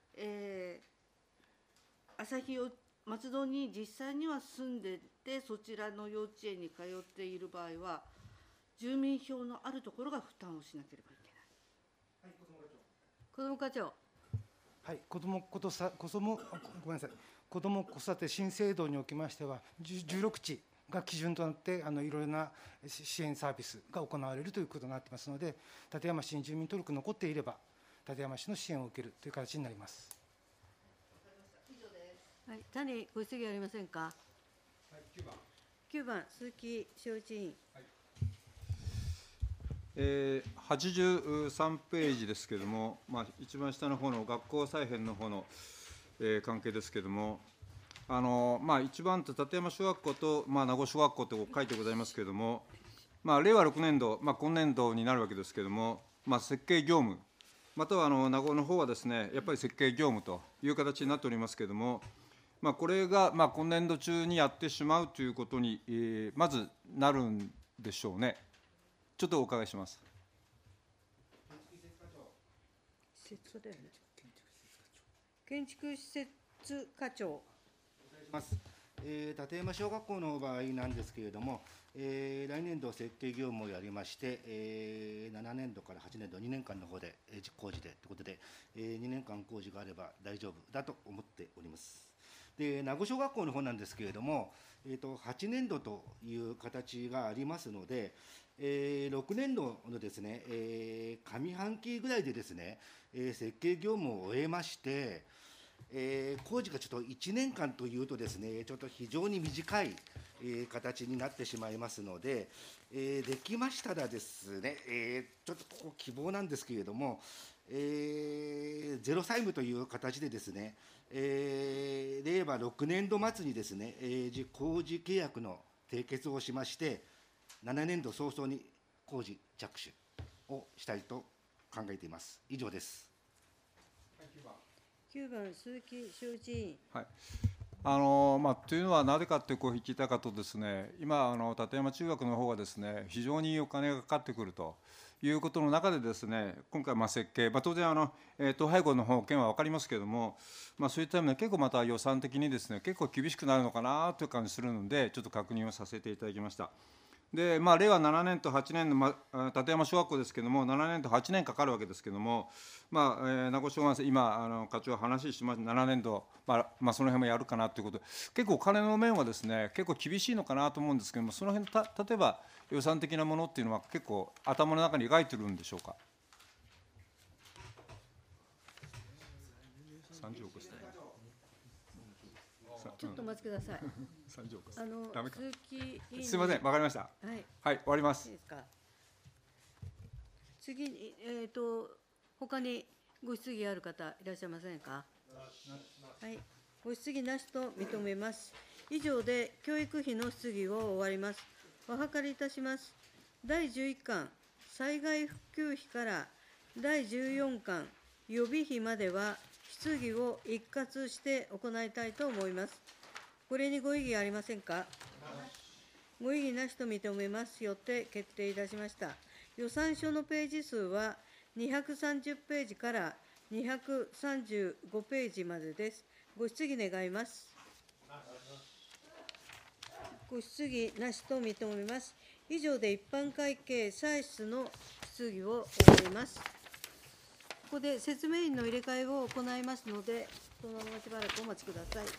松戸に実際には住んでて、そちらの幼稚園に通っている場合は、住民票のあるところが負担をしなければいけない。はい、子ども課長。 はい、子ども子育て新制度におきましては、16地が基準となって、いろいろな支援サービスが行われるということになっていますので、館山市に住民登録残っていれば、館山市の支援を受けるという形になります。 はい、他にご質疑ありませんか。 はい、9番。 9番、鈴木正一委員。はい、 83ページですけれども、一番下の方の学校再編の方の、関係ですけれども、一番手館山小学校と、名護小学校と書いてございますけれども、令和6年度、今年度になるわけですけれども、設計業務、または名護の方はですね、やっぱり設計業務という形になっておりますけれども、これが今年度中にやってしまうということに、まずなるんでしょうね。ちょっとお伺いします。 建築施設課長。 館山小学校の場合なんですけれども、来年度設計業務をやりまして、7年度から8年度、2年間の方で実行時でということで、2年間工事があれば大丈夫だと思っております。で、名護小学校の方なんですけれども、8年度という形がありますので、6年度のですね、上半期ぐらいでですね、設計業務を終えまして、工事がちょっと1年間というとですね、ちょっと非常に短い、形になってしまいますので、できましたらですね、ちょっとここ希望なんですけれども、ゼロ債務という形でですね、令和6年度末にですね、工事契約の締結をしまして、7年度早々に工事着手をしたいと考えています。以上です。 9番、鈴木正一委員。 はい。というのはなぜかという聞いたかとですね、今館山中学の方がですね、非常にお金がかかってくるということの中でですね、今回設計、当然統廃合の方件は分かりますけれども、そういった意味で結構また予算的にですね、結構厳しくなるのかなという感じするので、ちょっと確認をさせていただきました。で、令和7年と8年の、館山小学校ですけれども、7年と8年かかるわけですけれども、名護小学校、今課長話しました7年度、その辺もやるかなということで、結構お金の面はですね、結構厳しいのかなと思うんですけれども、その辺例えば予算的なものっていうのは結構頭の中に描いてるんでしょうか。30億ですね。 ちょっとお待ちください。 30億ダメか。鈴木委員。 すみません、わかりました。はい、はい、終わります。 いいですか。次に他にご質疑ある方いらっしゃいませんか。はい、ご質疑なしと認めます。以上で教育費の質疑を終わります。 お諮りいたします。第11巻災害復旧費から第14巻予備費までは質疑を一括して行いたいと思います。これにご異議ありませんか。ご異議なしと認めますよって決定いたしました。予算書のページ数は230ページから235ページまでです。ご質疑願います。ご質疑なしと認めます。以上で一般会計歳出の質疑を終わります。ここで説明員の入れ替えを行いますので、そのまましばらくお待ちください。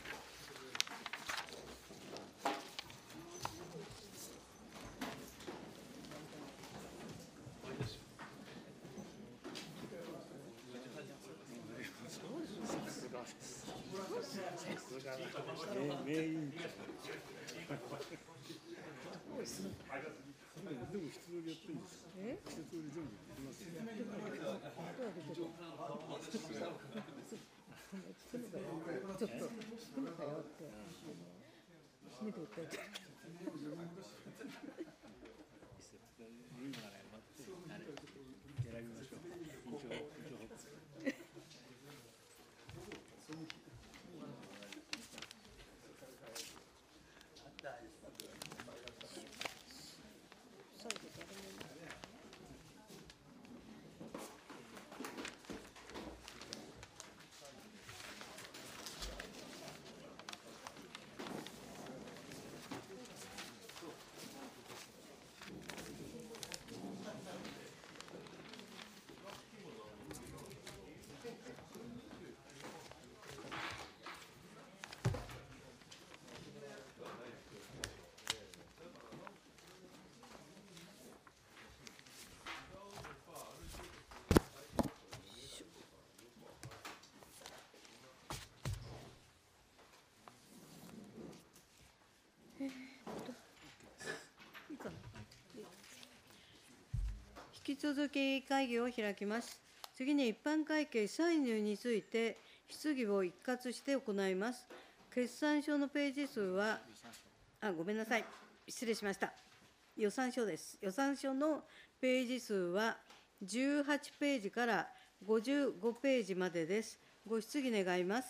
引き続き会議を開きます。次に一般会計歳入について質疑を一括して行います。決算書のページ数は、ごめんなさい、失礼しました。予算書です。予算書のページ数は18ページから55ページまでです。ご質疑願います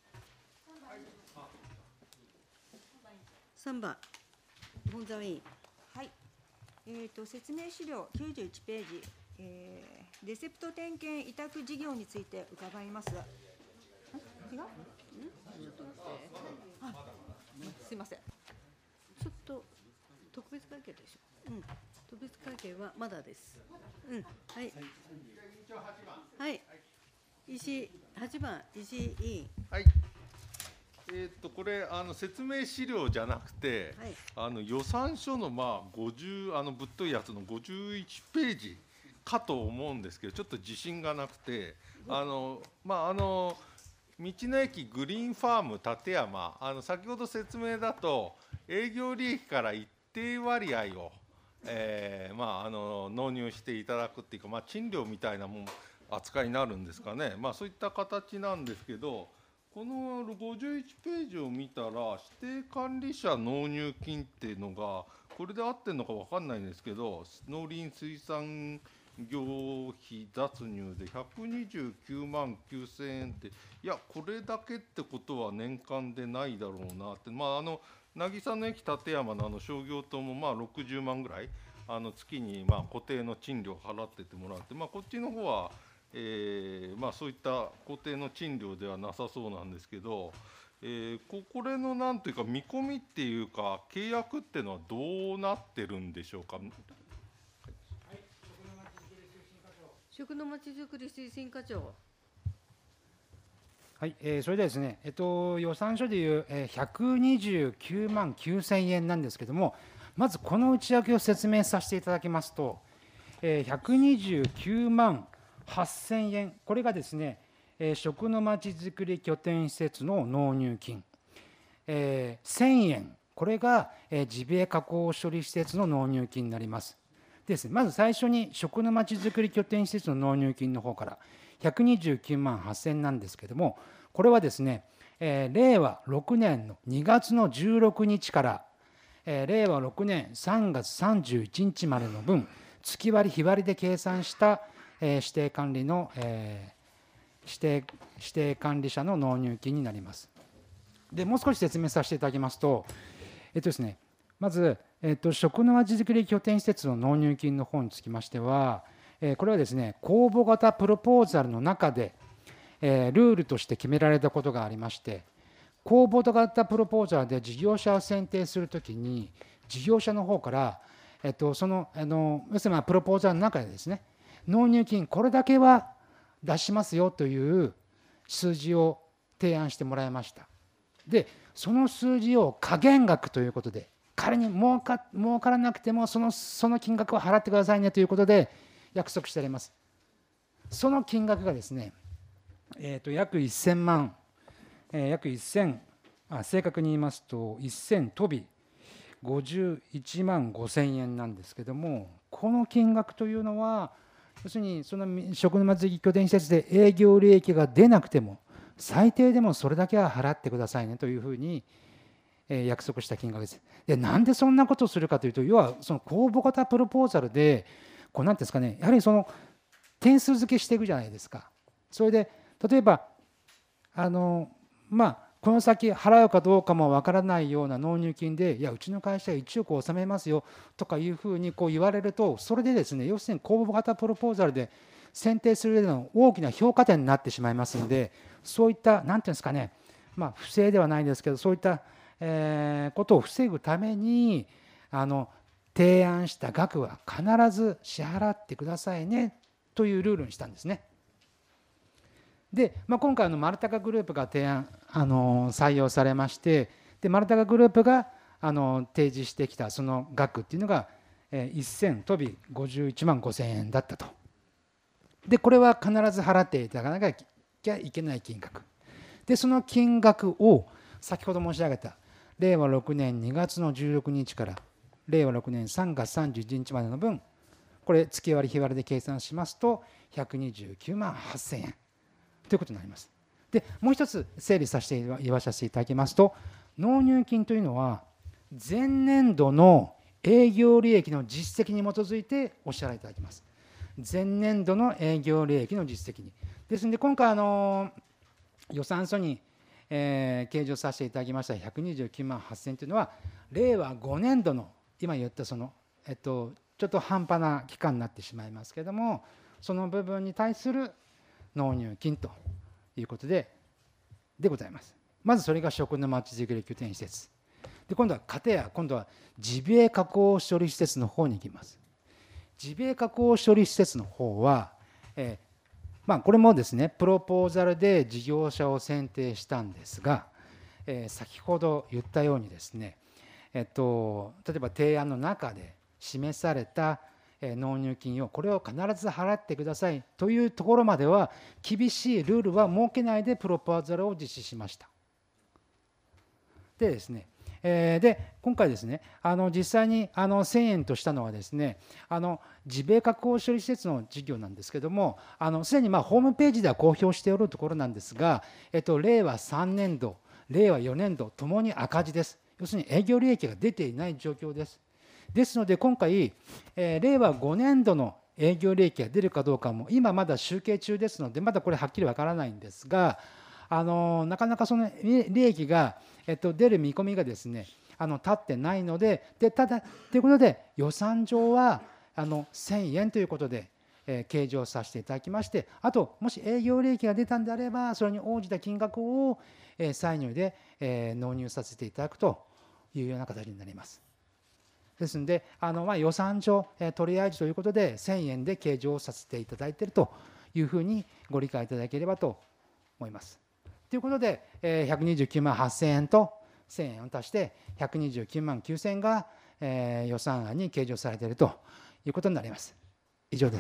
。3番、本沢委員。 はい。説明資料91ページ、レセプト点検委託事業について伺います。違う？ちょっと待って。すみません。 ちょっと特別会計でしょ。特別会計はまだです。はい。はい。8番、石井委員。 はい。これ説明資料じゃなくて、はい、予算書の50ぶっといやつの51ページかと思うんですけど、ちょっと自信がなくて、道の駅グリーンファーム立山、先ほど説明だと営業利益から一定割合を、納入していただくっていうか、賃料みたいなもん扱いになるんですかね、そういった形なんですけど。この51ページを見たら、指定管理者納入金っていうのが、これで合ってるのか分かんないんですけど、農林水産業費脱入で129万9000円って、いや、これだけってことは年間でないだろうなって、渚の駅立山の商業棟も60万ぐらい、月に固定の賃料払っててもらって、こっちの方は、そういった固定の賃料ではなさそうなんですけど、これのなんというか見込みっていうか契約っていうのはどうなってるんでしょうか。 食のまちづくり推進課長。 はい、それでですね、予算書でいう129万9000円なんですけれども、まずこの内訳を説明させていただきますと、129万8000円、これがですね、食のまちづくり拠点施設の納入金、1000円、これがジビエ加工処理施設の納入金になります。ですね、まず最初に食のまちづくり拠点施設の納入金の方から129万8000円なんですけれども、これはですね、令和6年の2月の16日から令和6年3月31日までの分、月割日割りで計算した、指定管理の、指定管理者の納入金になります。でもう少し説明させていただきますと、ですね、まず、職の味作り拠点施設の納入金の方につきましては、これはですね、公募型プロポーザルの中で、ルールとして決められたことがありまして、公募型プロポーザルで事業者を選定するときに、事業者の方から、その要するにプロポーザルの中でですね、納入金これだけは出しますよという数字を提案してもらいました。でその数字を下限額ということで、仮に儲からなくてもその金額を払ってくださいねということで約束してあります。その金額がですね、約1000万、約1000、正確に言いますと1000飛び51万5000円なんですけども、この金額というのは要するにその職の町拠点施設で営業利益が出なくても最低でもそれだけは払ってくださいねというふうに約束した金額です。でなんでそんなことをするかというと、要はその公募型プロポーザルでこうなんていうんですかね、やはりその点数付けしていくじゃないですか。それで例えばこの先払うかどうかもわからないような納入金で、いやうちの会社は1億納めますよとかいうふうにこう言われると、それでですね、要するに公募型プロポーザルで選定する上での大きな評価点になってしまいますので、そういったなんていうんですかね、不正ではないですけど、そういったことを防ぐために提案した額は必ず支払ってくださいねというルールにしたんですね。で、今回マルタカグループが採用されまして、でマルタカグループが提示してきたその額っていうのが1000飛び51万5000円だったと。でこれは必ず払っていただかなきゃいけない金額で、その金額を先ほど申し上げた令和6年2月の16日から令和6年3月31日までの分、これ月割り日割りで計算しますと129万8000円ということになります。でもう一つ整理させて言わさせていただきますと、納入金というのは前年度の営業利益の実績に基づいてお支払いいただきます。前年度の営業利益の実績にですので、今回予算書に計上させていただきました129万8000円というのは令和5年度の今言ったそのちょっと半端な期間になってしまいますけれども、その部分に対する納入金ということでございます。まずそれが職のまちづくり拠点施設で、今度は今度はジビエ加工処理施設の方に行きます。ジビエ加工処理施設の方は、これもですねプロポーザルで事業者を選定したんですが、先ほど言ったようにですね、例えば提案の中で示された納入金をこれを必ず払ってくださいというところまでは厳しいルールは設けないでプロポーザルを実施しました。でですね、今回ですね実際に1000円としたのはですねジビエ加工処理施設の事業なんですけども、すでにホームページでは公表しておるところなんですが、令和3年度令和4年度ともに赤字です。要するに営業利益が出ていない状況です。ですので今回、令和5年度の営業利益が出るかどうかも今まだ集計中ですので、まだこれはっきりわからないんですが、なかなかその利益が、出る見込みがですね立ってないので、ただということで予算上は1000円ということで、計上させていただきまして、あともし営業利益が出たんであればそれに応じた金額を歳入で納入させていただくというような形になります。ですので予算上とりあえずということで1000円で計上させていただいているというふうにご理解いただければと思います。ということで129万8000円と1000円を足して129万9000円が予算案に計上されているということになります。以上です。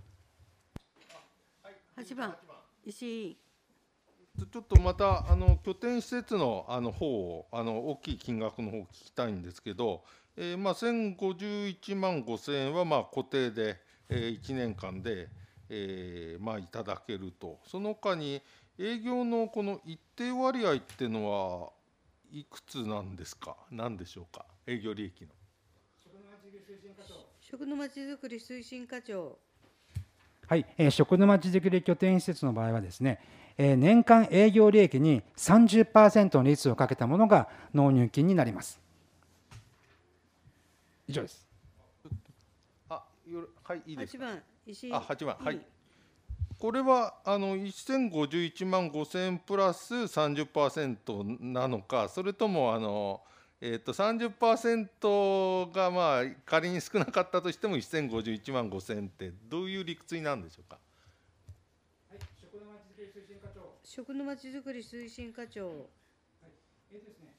8番石井。 ちょっとまた拠点施設の方を大きい金額の方を聞きたいんですけど、1051万5000円は固定で1年間でいただけると、その他に営業のこの一定割合っていうのはいくつなんですか、何でしょうか。 営業利益の。 食のまちづくり推進課長。 はい、食のまちづくり拠点施設の場合はですね、年間営業利益に 30% の利率をかけたものが納入金になります。以上です。 はい、いいですか。 8番、石井。 8番、はい。これは1051万5000円プラス 30% なのか、それとも30% がまあ仮に少なかったとしても1051万5000円ってどういう理屈になるんでしょうか。 はい、食のまちづくり推進課長。 食のまちづくり推進課長。 ですね、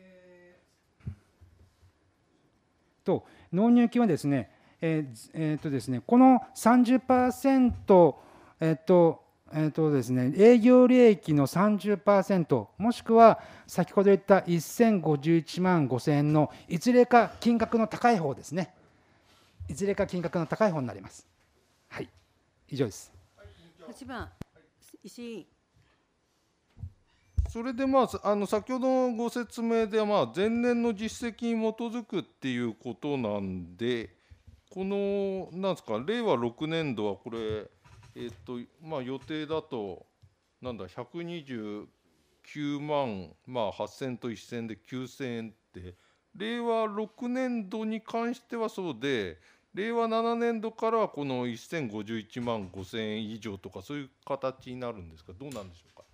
納入金はですね、ですね、この 30%、ですね、営業利益の 30%、もしくは先ほど言った1051万5000円のいずれか金額の高い方ですね。いずれか金額の高い方になります。はい、以上です。 8番、石井。 それで先ほどのご説明で前年の実績に基づくっていうことなんで、このなんですか、令和6年度はこれ、予定だと129万8000と1000で9000円って、令和6年度に関してはそうで、令和7年度からはこの1051万5000円以上とか、そういう形になるんですか、どうなんでしょうか。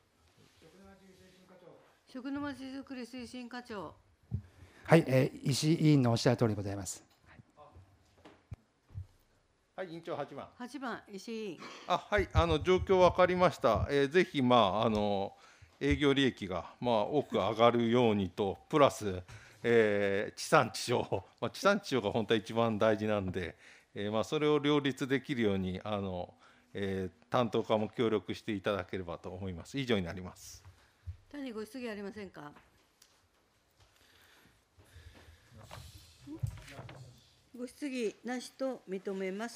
食のまちづくり推進課長。 はい、石井委員のおっしゃる通りでございます。 はい、委員長8番。 8番、石井。 はい、状況分かりました。ぜひ、営業利益が、多く上がるようにと、プラス、地産地消、地産地消が本当は一番大事なんで、それを両立できるように、担当課も協力していただければと思います。以上になります。 他にご質疑ありませんか。ご質疑なしと認めます。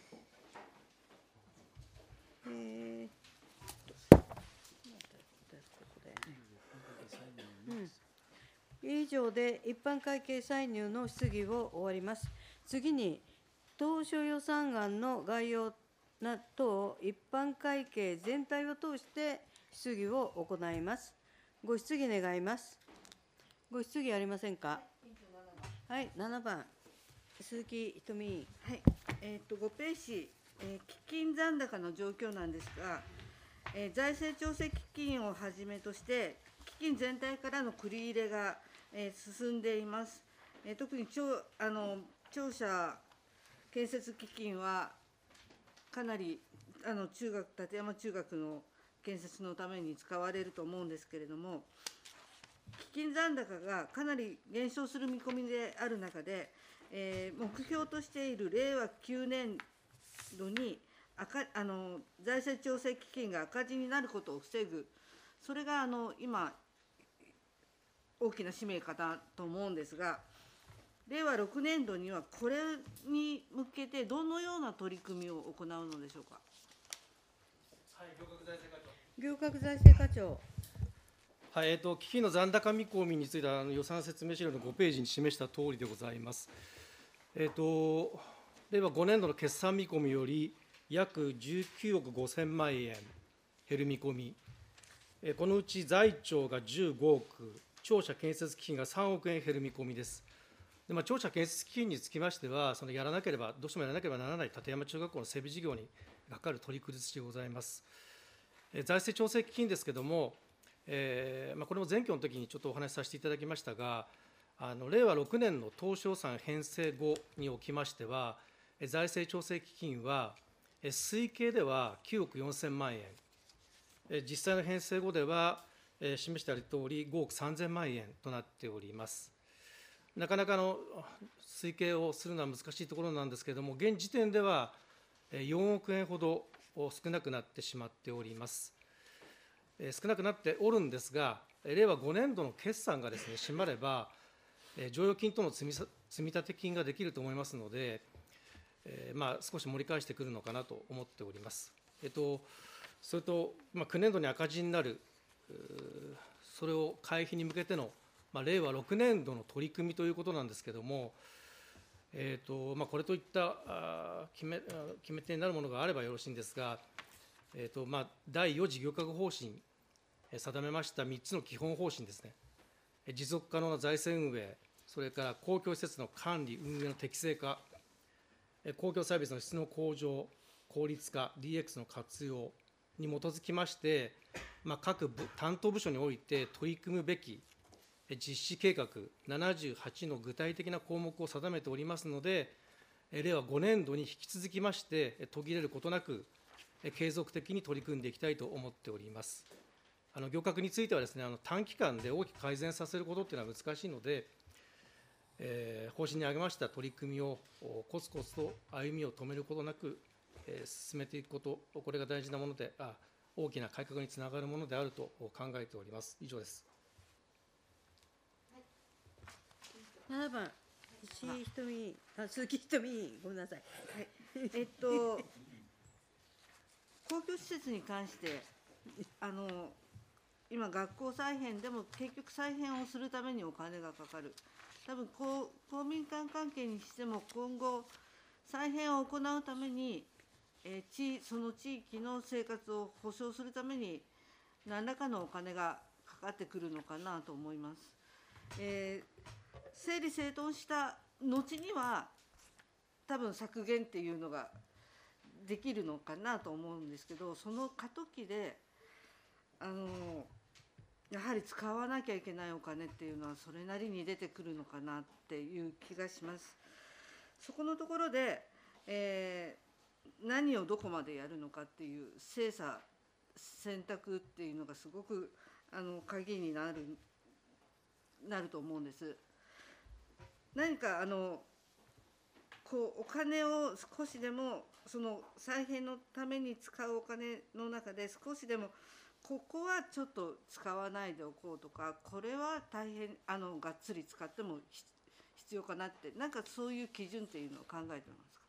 以上で一般会計歳入の質疑を終わります。次に当初予算案の概要等一般会計全体を通して質疑を行います。ご質疑願います。ご質疑ありませんか。はい、7番、鈴木仁美委員。 はい、5ページ、基金残高の状況なんですが、財政調整基金をはじめとして、基金全体からの繰り入れが、進んでいます。特に庁舎建設基金は、かなり立山中学の建設のために使われると思うんですけれども、基金残高がかなり減少する見込みである中で、目標としている令和9年度に財政調整基金が赤字になることを防ぐ、それが今、大きな使命かなと思うんですが、令和6年度にはこれに向けてどのような取り組みを行うのでしょうか。 はい、行革財政課長。 行革財政課長。 はい、基金の残高見込みについては予算説明資料の5ページに示したとおりでございます。令和5年度の決算見込みより約19億5000万円減る見込み、このうち財庁が15億、庁舎建設基金が3億円減る見込みです。で庁舎建設基金につきましては、どうしてもやらなければならない立山中学校の整備事業にかかる取り崩しでございます。財政調整基金ですけれども、これも前挙の時にちょっとお話しさせていただきましたが、令和6年の当初予算編成後におきましては、財政調整基金は、推計では9億4000万円、実際の編成後では、示してあるとおり5億3000万円となっております。なかなか推計をするのは難しいところなんですけれども、現時点では4億円ほど少なくなってしまっております。少なくなっておるんですが、令和5年度の決算がですね、締まれば、剰余金との積立金ができると思いますので、少し盛り返してくるのかなと思っております。それと、9年度に赤字になる、それを回避に向けての令和6年度の取り組みということなんですけれども、これといった決め手になるものがあればよろしいんですが、第4次行革方針、定めました3つの基本方針ですね、持続可能な財政運営、それから公共施設の管理・運営の適正化、公共サービスの質の向上、効率化、DX の活用に基づきまして、各担当部署において取り組むべき実施計画78の具体的な項目を定めておりますので、令和5年度に引き続きまして、途切れることなく、継続的に取り組んでいきたいと思っております。行革についてはですね、短期間で大きく改善させることっていうのは難しいので、方針に挙げました取り組みをコツコツと歩みを止めることなく、進めていくこと、これが大事なもので、大きな改革につながるものであると考えております。以上です。 7番、石井ひとみ、鈴木ひとみ、ごめんなさい。はい、 公共施設に関して、今、学校再編でも結局再編をするためにお金がかかる。多分公民間関係にしても今後、再編を行うために、その地域の生活を保障するために、何らかのお金がかかってくるのかなと思います。整理整頓した後には、多分削減っていうのができるのかなと思うんですけど、その過渡期で、やはり使わなきゃいけないお金っていうのはそれなりに出てくるのかなっていう気がします。そこのところで、何をどこまでやるのかっていう精査選択っていうのがすごく鍵になると思うんです。何かお金を少しでもその再編のために使うお金の中で少しでもここはちょっと使わないでおこうとか、これは大変がっつり使っても必要かなって、なんかそういう基準っていうのを考えてますか。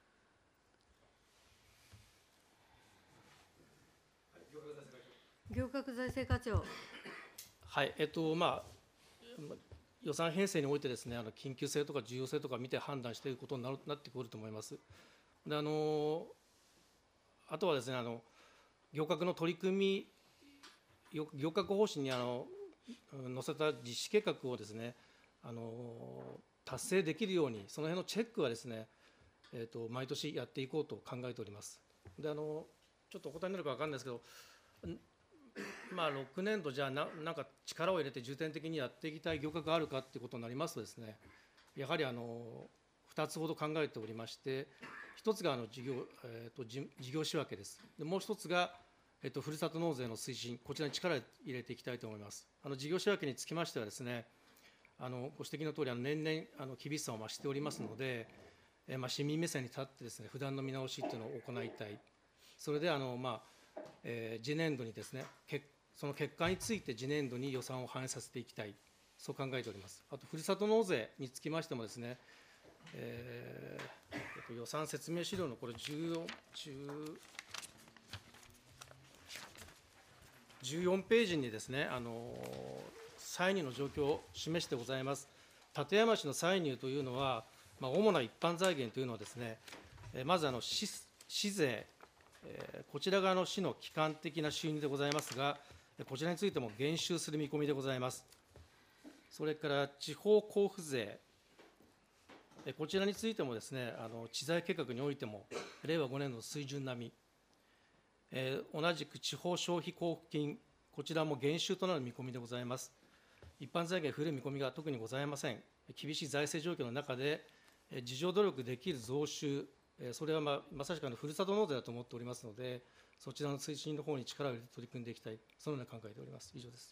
行革財政課長。 はい、予算編成においてですね、緊急性とか重要性とか見て判断していくことになってくると思います。であとはですね、行革の取り組み、行革方針に載せた実施計画をですね、達成できるように、その辺のチェックはですね、毎年やっていこうと考えております。でちょっとお答えになるか分かんないですけど、6年度じゃあなんか力を入れて重点的にやっていきたい行革があるかということになりますとですね、やはり2つほど考えておりまして、1つが事業仕分けです。でもう1つがふるさと納税の推進、こちらに力を入れていきたいと思います。事業仕分けにつきましてはですね、ご指摘のとおり年々厳しさを増しておりますので、市民目線に立ってですね、不断の見直しというのを行いたい。それで次年度にですね、その結果について次年度に予算を反映させていきたい、そう考えております。あと、ふるさと納税につきましてもですね、予算説明資料のこれ14ページにですね、歳入の状況を示してございます。館山市の歳入というのは、主な一般財源というのはですね、まず市税、こちら側の市の基幹的な収入でございますが、こちらについても減収する見込みでございます。それから地方交付税、こちらについてもですね、知財計画においても、令和5年の水準並み、同じく地方消費交付金、こちらも減収となる見込みでございます。一般財源増える見込みが特にございません。厳しい財政状況の中で、自助努力できる増収、それはまさしくふるさと納税だと思っておりますので、そちらの推進の方に力を入れて取り組んでいきたい、そのように考えております。以上です。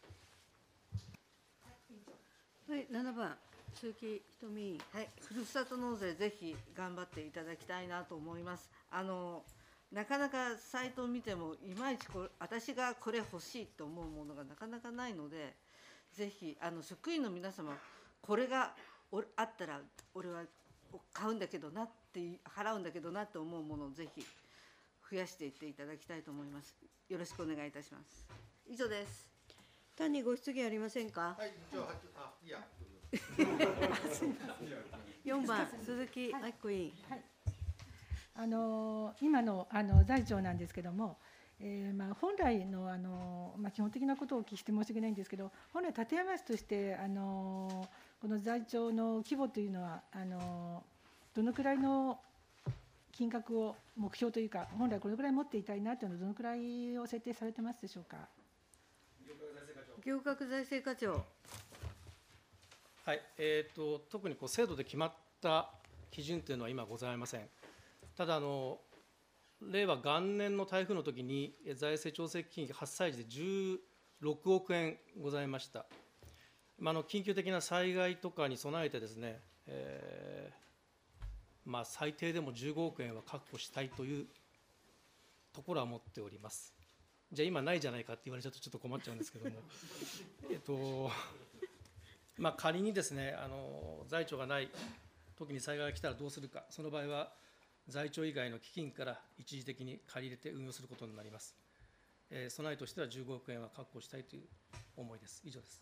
はい、7番、鈴木ひとみ。 はい、ふるさと納税、ぜひ頑張っていただきたいなと思います。なかなかサイトを見ても、いまいち私がこれ欲しいと思うものがなかなかないので、ぜひ職員の皆様、これがあったら、俺は買うんだけどなって、払うんだけどなと思うものをぜひ増やしていっていただきたいと思います。よろしくお願いいたします。以上です。 他にご質疑ありませんか。 はい、じゃあ、いや。 4番、鈴木明子委員。 今の財長なんですけれども、本来の基本的なことをお聞きして申し訳ないんですけど、本来、館山市としてこの財長の規模というのは、どのくらいの金額を目標というか、本来これくらい持っていたいなというのは、どのくらいを設定されてますでしょうか。 行革財政課長。 はい、特に制度で決まった基準というのは今ございません。ただ令和元年の台風の時に財政調整基金発災時で16億円ございました。緊急的な災害とかに備えてですね、最低でも15億円は確保したいというところは持っております。じゃあ今ないじゃないかって言われちゃうとちょっと困っちゃうんですけども仮にですね財長がない時に災害が来たらどうするか、その場合は財長以外の基金から一時的に借り入れて運用することになります。備えとしては15億円は確保したいという思いです。以上です。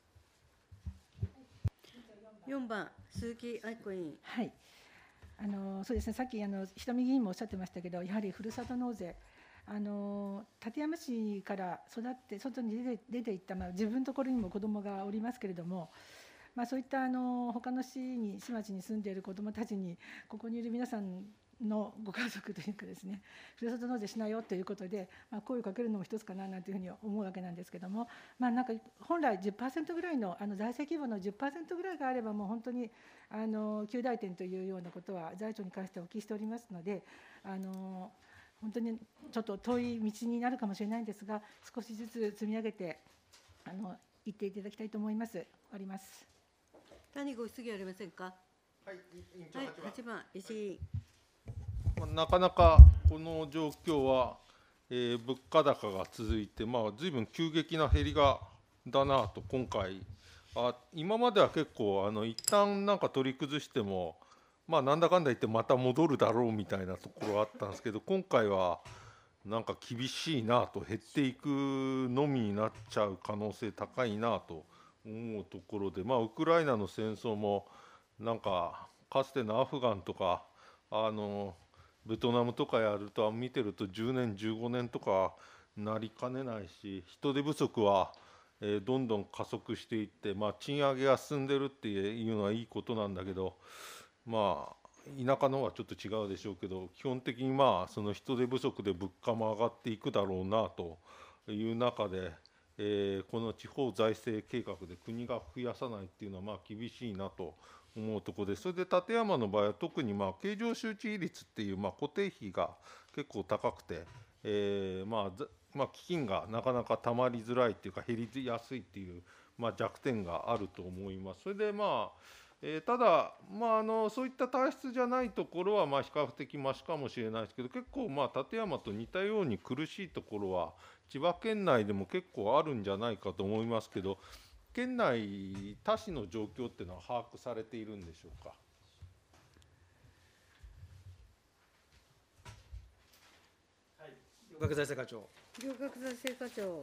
4番、鈴木愛子委員。 はい、そうですね、さっき仁美議員もおっしゃってましたけど、やはりふるさと納税、館山市から育って外に出ていった、自分のところにも子どもがおりますけれども、そういった他の市町に住んでいる子どもたちに、ここにいる皆さんのご家族というかですね、ふるさと納税しないよということで、声をかけるのも一つかななんていうふうに思うわけなんですけども、なんか本来 10% ぐらいの財政規模の 10% ぐらいがあれば、もう本当に及第点というようなことは財長に関してお聞きしておりますので、本当にちょっと遠い道になるかもしれないんですが、少しずつ積み上げて行っていただきたいと思います。終わります。 他にご質疑ありませんか。 はい、委員長 8番、石井委員。 なかなかこの状況は、物価高が続いて、ずいぶん急激な減りだなと、今回、今までは結構、一旦なんか取り崩しても、なんだかんだ言ってまた戻るだろうみたいなところがあったんですけど、今回はなんか厳しいなと、減っていくのみになっちゃう可能性高いなと思うところで、ウクライナの戦争も、なんかかつてのアフガンとか、ベトナムとかやると見てると10年15年とかなりかねないし、人手不足はどんどん加速していって、賃上げが進んでるっていうのはいいことなんだけど、田舎の方はちょっと違うでしょうけど、基本的にその人手不足で物価も上がっていくだろうなという中で、この地方財政計画で国が増やさないっていうのは厳しいなと思うところです。それで館山の場合は特に経常周知比率っていう固定費が結構高くて、基金がなかなかたまりづらいっていうか減りやすいっていう弱点があると思います。それでただ、そういった体質じゃないところは比較的マシかもしれないですけど、結構館山と似たように苦しいところは千葉県内でも結構あるんじゃないかと思いますけど、県内他市の状況っていうのは把握されているんでしょうか。 行革財政課長。 行革財政課長。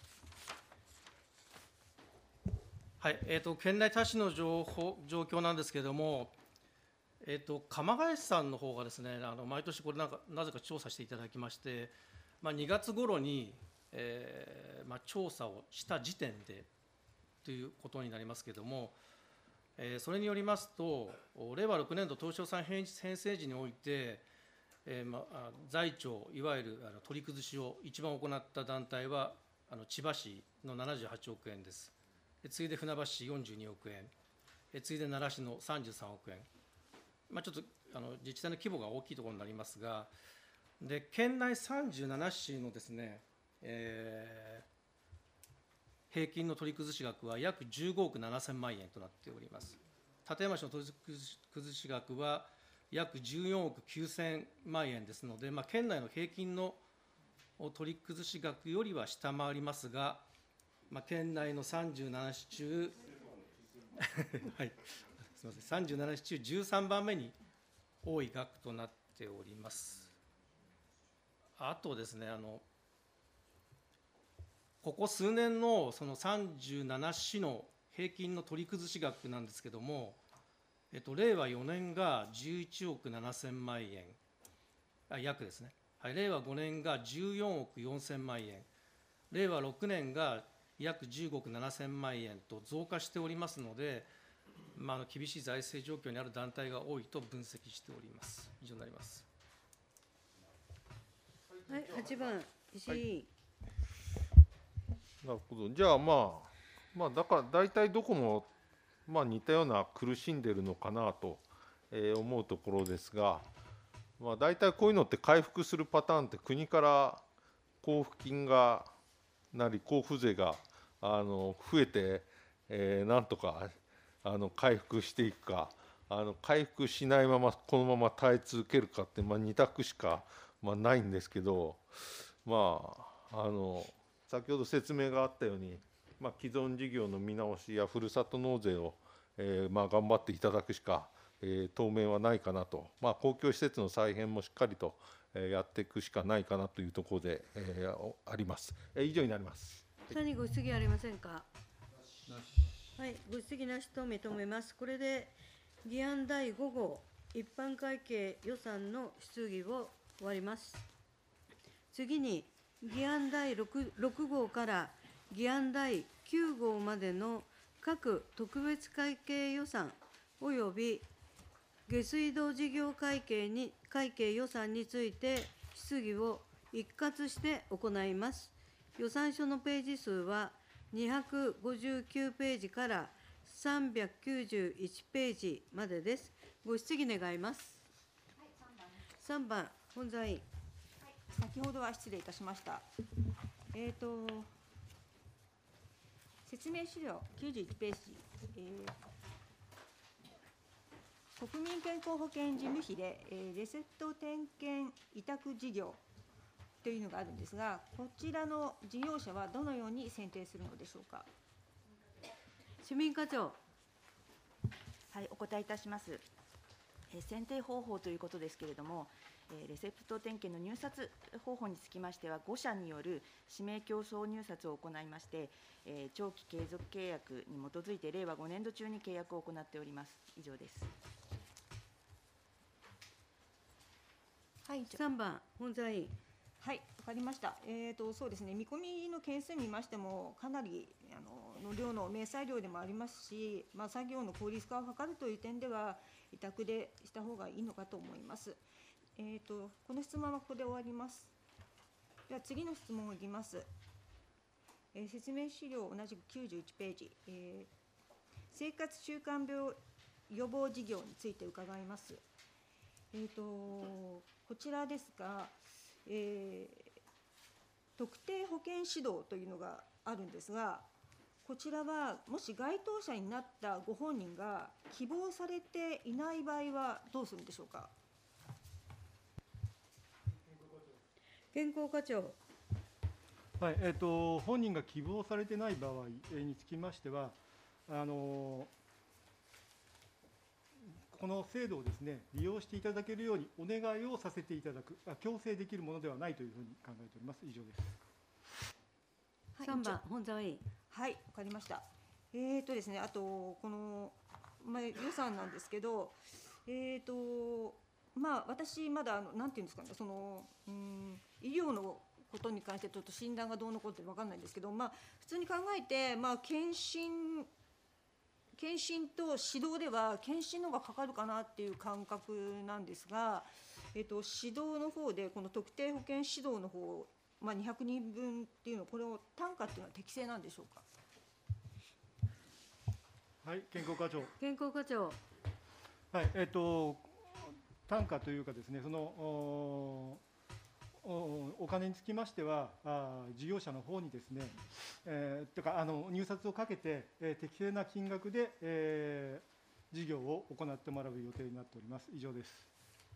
はい、県内多市の状況なんですけれども、鎌ヶ谷市さんの方がですね、毎年これなぜか調査していただきまして、2月頃に、調査をした時点でということになりますけれども、それによりますと、令和6年度当初予算編成時において、財庁、いわゆる取り崩しを一番行った団体は千葉市の78億円です。次いで船橋市42億円、次いで奈良市の33億円、ちょっと自治体の規模が大きいところになりますが、で県内37市のですね、平均の取り崩し額は約15億7000万円となっております。館山市の取り崩し額は約14億9000万円ですので、県内の平均の取り崩し額よりは下回りますが、県内の37市中はい、すみません、37市中13番目に多い額となっております。あとですね、 ここ数年のその37市の平均の取り崩し額なんですけども、令和4年が11億7000万円、約ですね、はい、令和5年が14億4000万円、令和6年が約15億7000万円と増加しておりますので、厳しい財政状況にある団体が多いと分析しております。以上になります。 はい、8番、石井委員。 なるほど。じゃあだから大体どこも似たような苦しんでるのかなと思うところですが、大体こういうのって回復するパターンって国から交付金がなり交付税が増えて、なんとか回復していくか、回復しないままこのまま耐え続けるかって、2択しかないんですけど、先ほど説明があったように、既存事業の見直しやふるさと納税を、頑張っていただくしか、当面はないかなと、公共施設の再編もしっかりと、やっていくしかないかなというところで、あります。以上になります。 他にご質疑ありませんか。はい、ご質疑なしと認めます。これで議案第5号、一般会計予算の質疑を終わります。次に、議案第 6号から議案第9号までの各特別会計予算および下水道事業会計予算について質疑を一括して行います。予算書のページ数は259ページから391ページまでです。ご質疑願います。3番、本財委員。 先ほどは失礼いたしました。説明資料91ページ、国民健康保険事務費で、レセプト点検委託事業というのがあるんですが、こちらの事業者はどのように選定するのでしょうか。 主任課長。 はい、お答えいたします。選定方法ということですけれども、レセプト点検の入札方法につきましては、5社による指名競争入札を行いまして、長期継続契約に基づいて、令和5年度中に契約を行っております。以上です。 はい、 3番、本財委員。 はい、わかりました。そうですね、見込みの件数見ましても、かなりの量の明細量でもありますし、作業の効率化を図るという点では、委託でした方がいいのかと思います。この質問はここで終わります。では次の質問をいきます。説明資料同じく91ページ、生活習慣病予防事業について伺います。こちらですが、特定保険指導というのがあるんですが、こちらはもし該当者になったご本人が希望されていない場合はどうするんでしょうか。 健康課長。 はい、本人が希望されてない場合につきましては、この制度をですね、利用していただけるようにお願いをさせていただく、強制できるものではないというふうに考えております。以上です。 3番、本財委員。 はい、わかりました。ですね、あと、この、予算なんですけど、私、まだ、なんていうんですかね、医療のことに関して、ちょっと診断がどうのこうって分かんないんですけど、普通に考えて、検診と指導では、検診の方がかかるかなっていう感覚なんですが、指導の方で、この特定保険指導の方、200人分っていうの、これを単価っていうのは適正なんでしょうか。 はい、健康課長。 健康課長。 はい、単価というかですね、お金につきましては、事業者の方にですね、入札をかけて、適正な金額で、事業を行ってもらう予定になっております。以上です。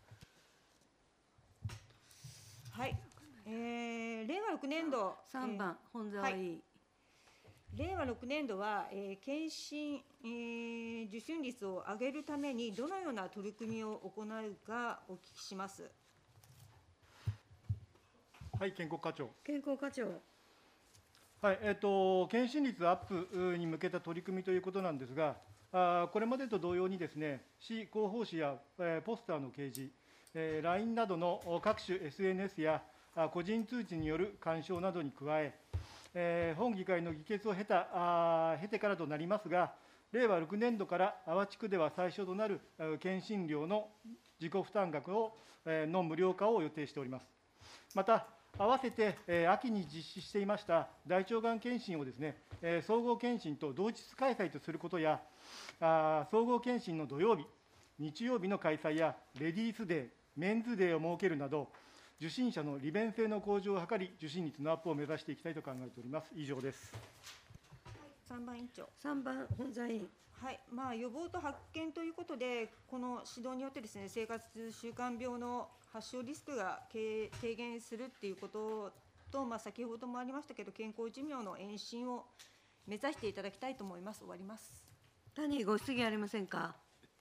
はい、令和6年度 3番、本財委員。 令和6年度は、検診、受診率を上げるためにどのような取り組みを行うかお聞きします。 はい、健康課長。 健康課長。 はい、検診率アップに向けた取り組みということなんですが、これまでと同様にですね、市広報誌やポスターの掲示、LINE などの各種 SNS や個人通知による干渉などに加え、本議会の議決を経てからとなりますが、令和6年度から阿波地区では最初となる検診料の自己負担額の無料化を予定しております。また、合わせて秋に実施していました大腸がん検診をですね、総合検診と同日開催とすることや、総合検診の土曜日、日曜日の開催や、レディースデー、メンズデーを設けるなど、受診者の利便性の向上を図り、受診率のアップを目指していきたいと考えております。以上です。 3番委員長。 3番本座委員。 はい、予防と発見ということで、この指導によってですね、生活習慣病の発症リスクが低減するっていうことと、先ほどもありましたけど、健康寿命の延伸を目指していただきたいと思います。終わります。 谷ご質疑ありませんか。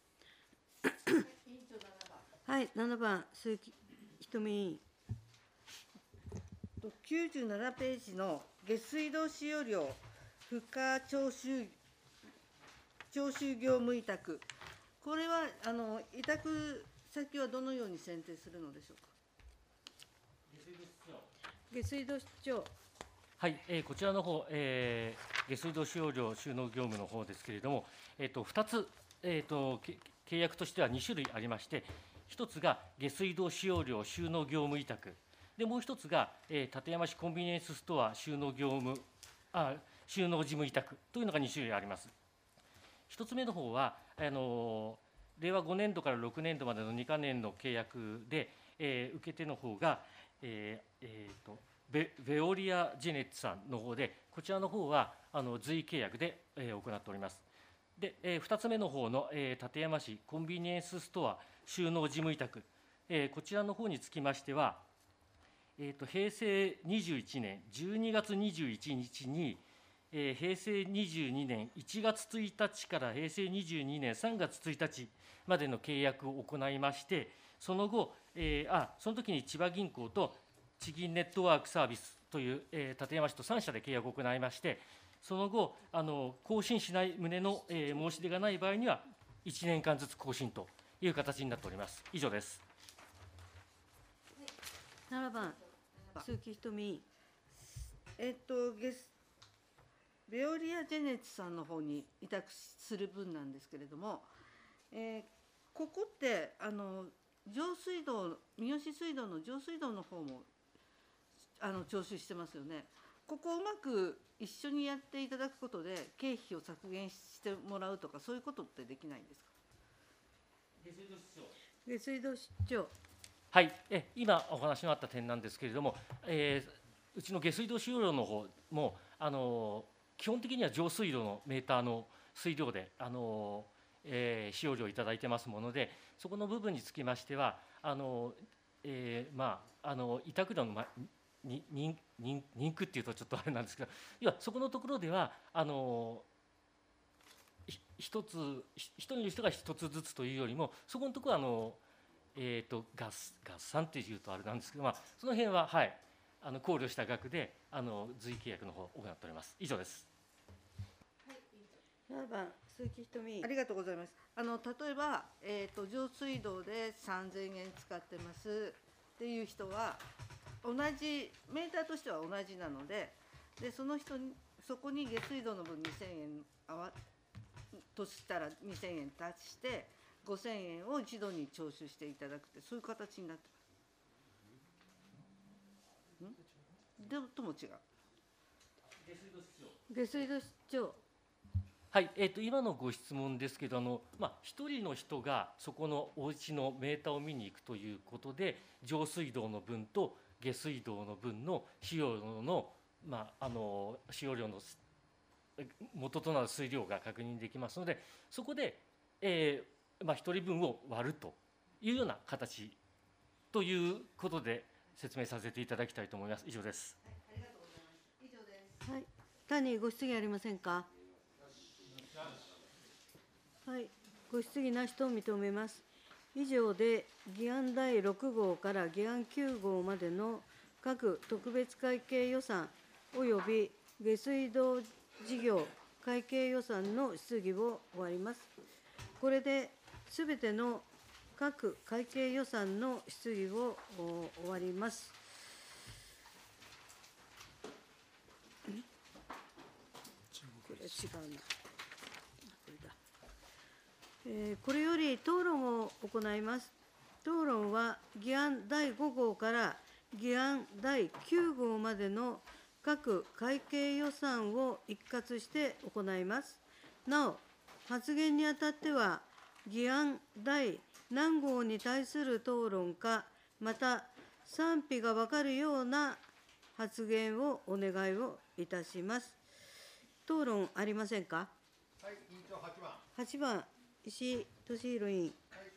はい、7番鈴木ひとみ委員。 97ページの下水道使用料付加徴収業務委託、これは委託先はどのように選定するのでしょうか。 下水道室長。 はい、こちらの方、下水道使用料収納業務の方ですけれども、2つ、契約としては2種類ありまして、1つが下水道使用料収納業務委託で、もう1つが、館山市コンビニエンスストア収納事務委託というのが2種類あります。1つ目の方は令和5年度から6年度までの2か年の契約で、受け手の方が、ベオリア・ジェネッツさんの方で、こちらの方は随契約で、行っております。で、2つ目の方の、館山市コンビニエンスストア収納事務委託、こちらの方につきましては、平成21年12月21日に、平成22年1月1日から平成22年3月1日までの契約を行いまして、その後、その時に千葉銀行と地銀ネットワークサービスという、館山市と3社で契約を行いまして、その後更新しない旨の、申し出がない場合には1年間ずつ更新という形になっております。以上です。 7番鈴木ひとみ委員。 ベオリア・ジェネッツさんの方に委託する分なんですけれども、ここって上水道、三好水道の上水道の方も徴収してますよね。ここをうまく一緒にやっていただくことで経費を削減してもらうとか、そういうことってできないんですか。 下水道室長。 はい、今お話のあった点なんですけれども、うちの下水道使用量の方も基本的には上水道のメーターの水量で使用料をいただいてますもので、そこの部分につきましては委託料の認可っていうとちょっとあれなんですけど、要はそこのところでは一人の人が一つずつというよりも、そこのところは合算っていうとあれなんですけど、その辺は、はい、考慮した額で随契約の方を行っております。以上です。 7番鈴木ひとみ。 ありがとうございます。例えば、上水道で3000円使ってますっていう人は同じメーターとしては同じなので、その人にそこに下水道の分2000円としたら2000円足して5000円を一度に徴収していただくって、そういう形になってます。でとも違う。 下水道室長。 はい、今のご質問ですけど、一人の人がそこのお家のメーターを見に行くということで、上水道の分と下水道の分の使用量の、使用量の元となる水量が確認できますので、そこで、一人分を割るというような形ということで説明させていただきたいと思います。以上です。 ありがとうございます。以上です。 はい、谷ご質疑ありませんか。はい、ご質疑なしと認めます。以上で議案第6号から議案9号までの各特別会計予算および下水道事業会計予算の質疑を終わります。これで、すべての各会計予算の質疑を終わります。これ違うな。これより討論を行います。討論は議案第5号から議案第9号までの各会計予算を一括して行います。なお、発言にあたっては、議案第何号に対する討論か、また賛否が分かるような発言をお願いをいたします。討論ありませんか。 はい、委員長8番。 8番、石井俊宏委員。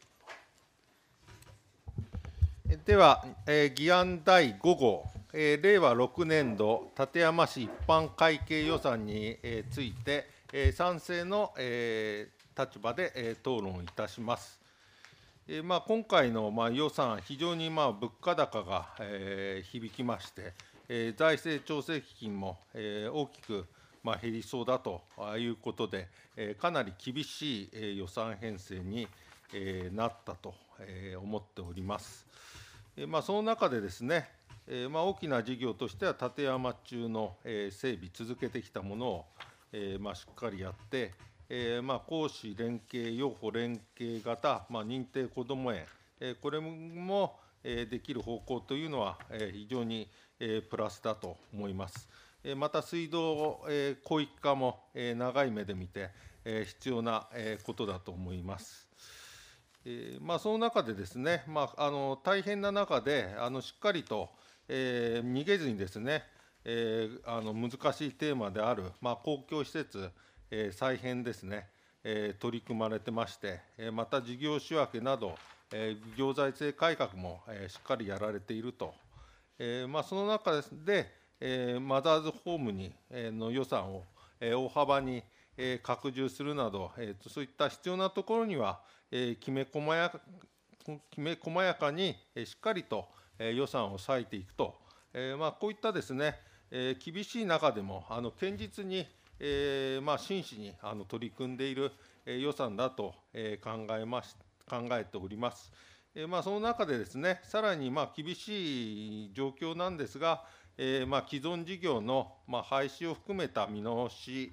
では、議案第5号、令和6年度館山市一般会計予算について、賛成の立場で討論いたします。今回の予算、非常に物価高が響きまして、財政調整基金も大きく減りそうだということで、かなり厳しい予算編成になったと思っております。その中でですね、大きな事業としては、館山中の整備、続けてきたものをしっかりやって、公私連携、幼保連携型、認定こども園、これもできる方向というのは、非常にプラスだと思います。また水道広域化も長い目で見て必要なことだと思います。その中でですね、大変な中でしっかりと逃げずにですね、難しいテーマである公共施設再編ですね、取り組まれてまして、また事業仕分けなど行財政改革もしっかりやられていると、その中でマザーズホームの予算を大幅に拡充するなど、そういった必要なところにはきめ細やかにしっかりと予算を割いていくと、こういったですね、厳しい中でも堅実に真摯に取り組んでいる予算だと考えております。その中でですね、さらに厳しい状況なんですが、既存事業の廃止を含めた見直し、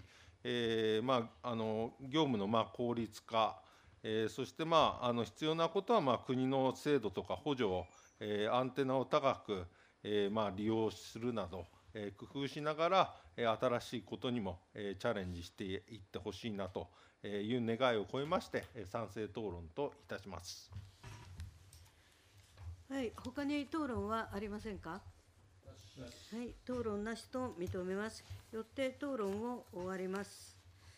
業務の効率化、そして必要なことは国の制度とか補助をアンテナを高く利用するなど、工夫しながら新しいことにもチャレンジしていってほしいなという願いを超えまして賛成討論といたします。 はい、他に討論はありませんか。はい、討論なしと認めます。よって討論を終わります。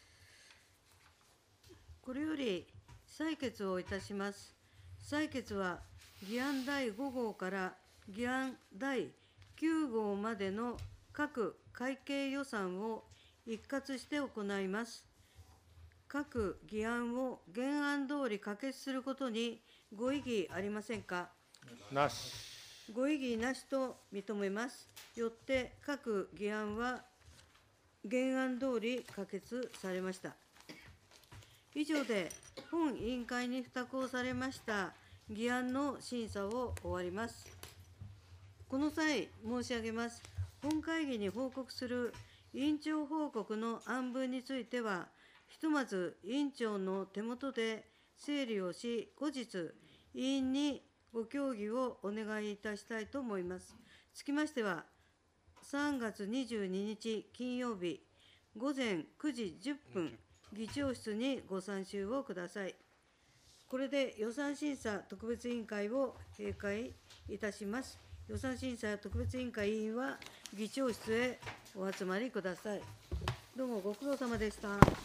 これより採決をいたします。採決は議案第5号から議案第9号までの各会計予算を一括して行います。各議案を原案通り可決することにご異議ありませんか。 なし。 ご異議なしと認めます。よって各議案は原案通り可決されました。以上で本委員会に付託をされました議案の審査を終わります。この際申し上げます。本会議に報告する委員長報告の案文については、ひとまず委員長の手元で整理をし、後日委員にご協議をお願いいたしたいと思います。つきましては、3月22日金曜日午前9時10分、議長室にご参集をください。これで予算審査特別委員会を閉会いたします。予算審査特別委員会委員は議長室へお集まりください。どうもご苦労様でした。